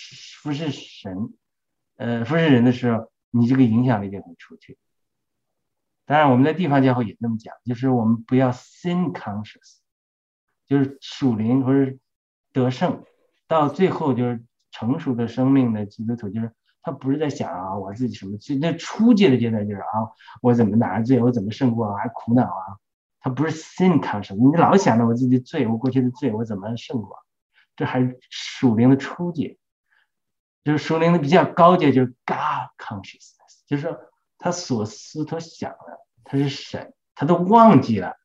的时候，你这个影响力就会出去。当然我们在地方教会也这么讲，就是我们不要 sin conscious， 就是属灵或者得胜，到最后就是成熟的生命的基督徒，就是他不是在想啊我自己什么，那初阶的阶段就是啊我怎么拿罪，我怎么胜过啊，还苦恼啊，他不是 sin conscious， 你老想着我自己的罪，我过去的罪我怎么胜过，这还是属灵的初阶。就是属灵的比较高阶，就是 God consciousness， 就是说他所思所想的他是神，他都忘记了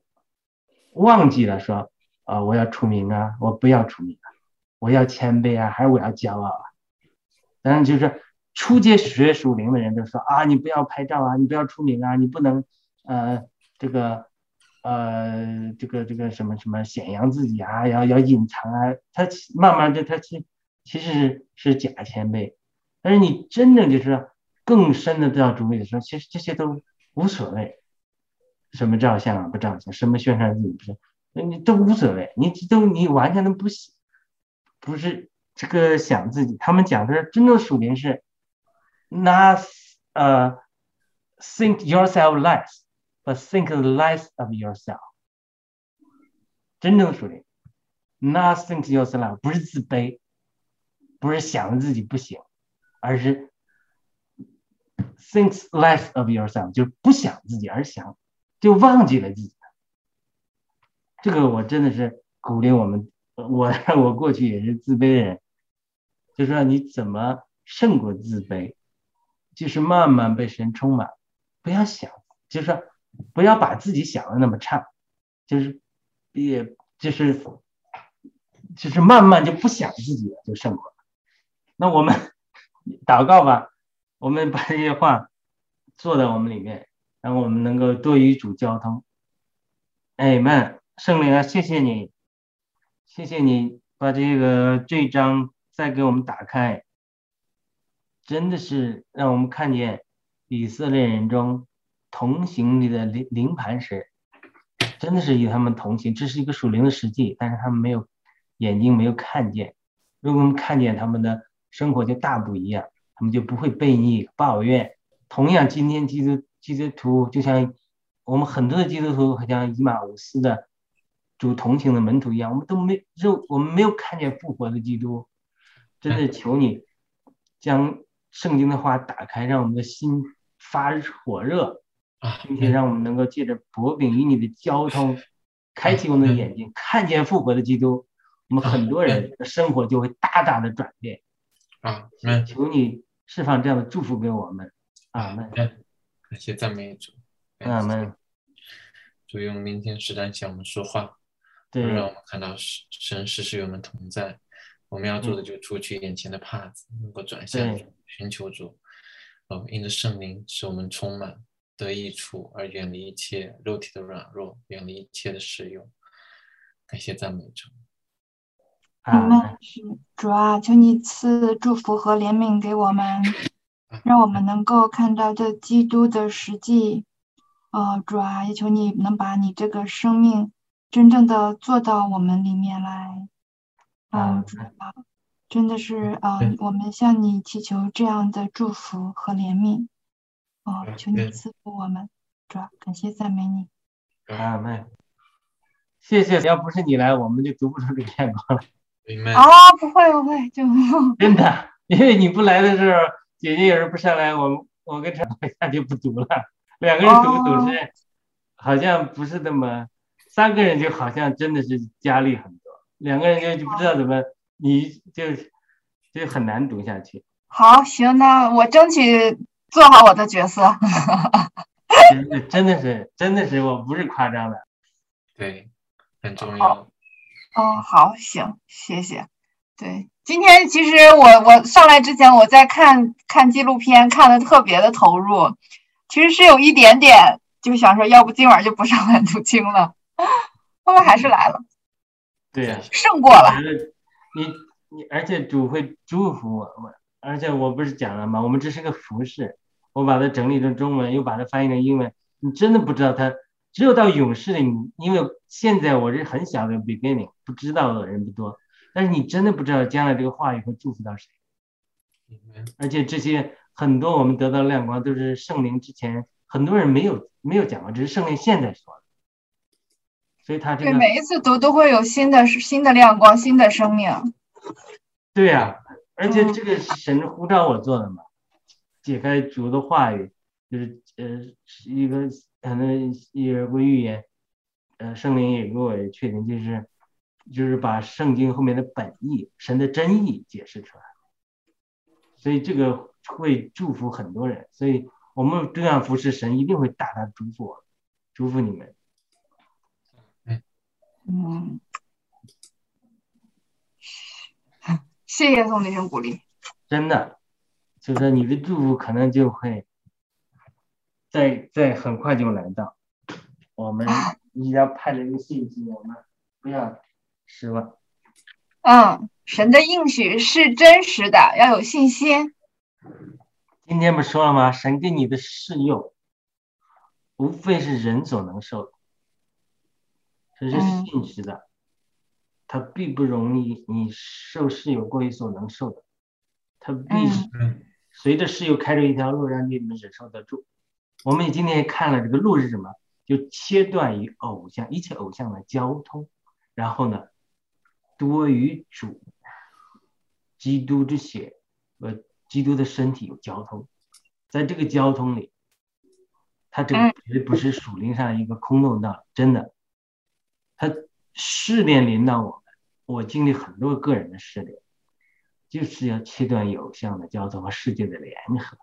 说我要出名啊，我不要出名啊，我要谦卑啊，还是我要骄傲啊。当然就是初阶学属灵的人都说啊，你不要拍照啊，你不要出名啊，你不能这个什么显扬自己啊，要隐藏啊，他慢慢的他其实是假谦卑。但是你真正就是更深的到主里的时候，其实这些都无所谓，什么照相啊不照相，什么宣传自己不是，你都无所谓，你完全都不是这个想自己。他们讲的是真正属灵是 not think yourself less but think less of yourself。 真正属灵 not think yourself 不是自卑，不是想自己不行，而是 think less of yourself， 就不想自己，而想就忘记了自己。这个我真的是鼓励我们，我过去也是自卑的人，就说你怎么胜过自卑，就是慢慢被神充满，不要想，就是说不要把自己想的那么差，就是慢慢就不想自己了，就胜过了。那我们祷告吧，我们把这些话做在我们里面，然后我们能够多与主交通。Amen。圣灵啊，谢谢你把这章再给我们打开，真的是让我们看见以色列人中同行里的灵磐石，真的是与他们同行。这是一个属灵的实际，但是他们没有眼睛没有看见。如果我们看见他们的生活就大不一样，他们就不会悖逆抱怨。同样，今天基督徒就像我们很多的基督徒，好像以马忤斯的主同行的门徒一样，我们没有看见复活的基督。真的求你将圣经的话打开，让我们的心发火热，并且让我们能够借着薄饼与你的交通，开启我们的眼睛，看见复活的基督。我们很多人的生活就会大大的转变。求你释放这样的祝福给我们。阿们。 感谢赞美主。 阿们。 主用明天时代向我们说话， 对， 让我们看到神时时与我们同在。我们要做的就除去眼前的帕子，能够转向主，寻求主。因着圣灵使我们充满得益处，而远离一切肉体的软弱，远离一切的使用。感谢赞美主。 阿们。主啊，求你赐祝福和怜悯给我们，让我们能够看到这基督的实际。主啊，也求你能把你这个生命真正的做到我们里面来。主啊，真的是我们向你祈求这样的祝福和怜悯。求你赐福我们。主啊，感谢赞美你。 阿们。谢谢，要不是你来，我们就读不出这个亮光了。 不会，就真的，因为你不来的时候，姐姐有时候不上来，我跟陈一下就不读了。两个人读总是好像不是那么，三个人就好像真的是压力很多，两个人就不知道怎么，你就很难读下去。 好，行，那我争取做好我的角色。 真的是，我不是夸张的。 对，很重要。 好，行，谢谢。对，今天其实我上来之前我在看纪录片，看得特别的投入，其实是有一点点就想说，要不今晚就不上来读经了，后来还是来了。 对呀， 胜过了。 你，而且主会祝福我，而且我不是讲了吗？我们这是个服饰，我把它整理成中文，又把它翻译成英文，你真的不知道它。只有到勇士里，因为现在我是很小的 beginning， 不知道的人不多，但是你真的不知道将来这个话语会祝福到谁。而且这些很多我们得到亮光都是圣灵之前很多人没有讲过，只是圣灵现在说的。所以他这个对每一次读都会有新的亮光，新的生命。 对呀，而且这个是神呼召我做的嘛，解开主的话语，就是一个可能有个预言，圣灵也给我确定，就是把圣经后面的本意、神的真意解释出来，所以这个会祝福很多人，所以我们这样服侍神，一定会大大祝福我，祝福你们。 谢谢宋弟兄鼓励。 真的，就是你的祝福可能就会在很快就来到。我们一定要派这个信息，我们不要失望。 神的应许是真实的，要有信心。 今天不说了吗？神给你的试诱，无非是人所能受的，这是信实的，它并不容易你受试诱过于所能受的，它必须随着试诱开出一条路，让你们忍受得住。我们今天看了这个路是什么？就切断与一切偶像的交通，然后呢，多与主基督之血和基督的身体有交通。在这个交通里，它这个绝对不是属灵上一个空洞道，真的，它试炼临到我们，我经历很多个人的试炼，就是要切断与偶像的交通和世界的联合。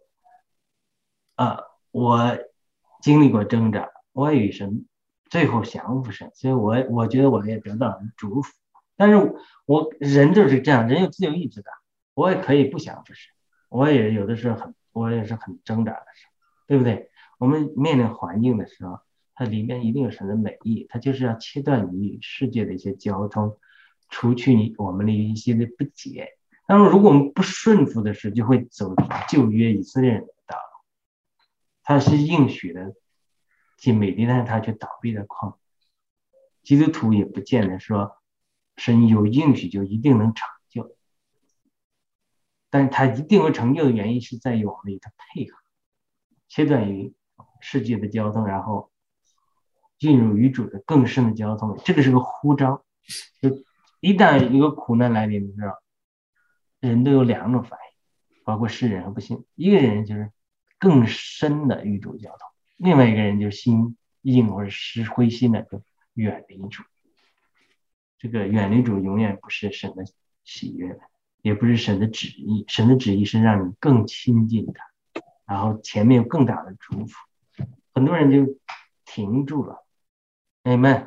我经历过挣扎，我与神最后降服神，所以我觉得我也得到了祝福。但是人就是这样，人有自由意志的，我也可以不降服神，我也有的时候我也是很挣扎的时候，对不对？我们面临环境的时候，它里面一定有神的美意，它就是要切断你与世界的一些交通，除去我们的一些的不解。那么如果我们不顺服的时候，就会走旧约以色列人的道路，他是应许的进美地，但是他却倒闭的旷。基督徒也不见得说神有应许就一定能成就。 但是它一定会成就的原因是在于我们与它配合，切断于世界的交通，然后进入与主的更深的交通。这个是个呼召，就一旦一个苦难来临，你知道，人都有两种反应，包括世人和不信。一个人就是更深的与主交通，另外一个人就是心硬或者是灰心的，就远离主。这个远离主永远不是神的喜悦，也不是神的旨意。神的旨意是让你更亲近他，然后前面有更大的祝福。很多人就停住了。Amen。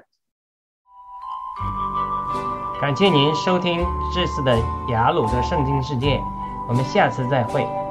感谢您收听这次的雅鲁的圣经世界，我们下次再会。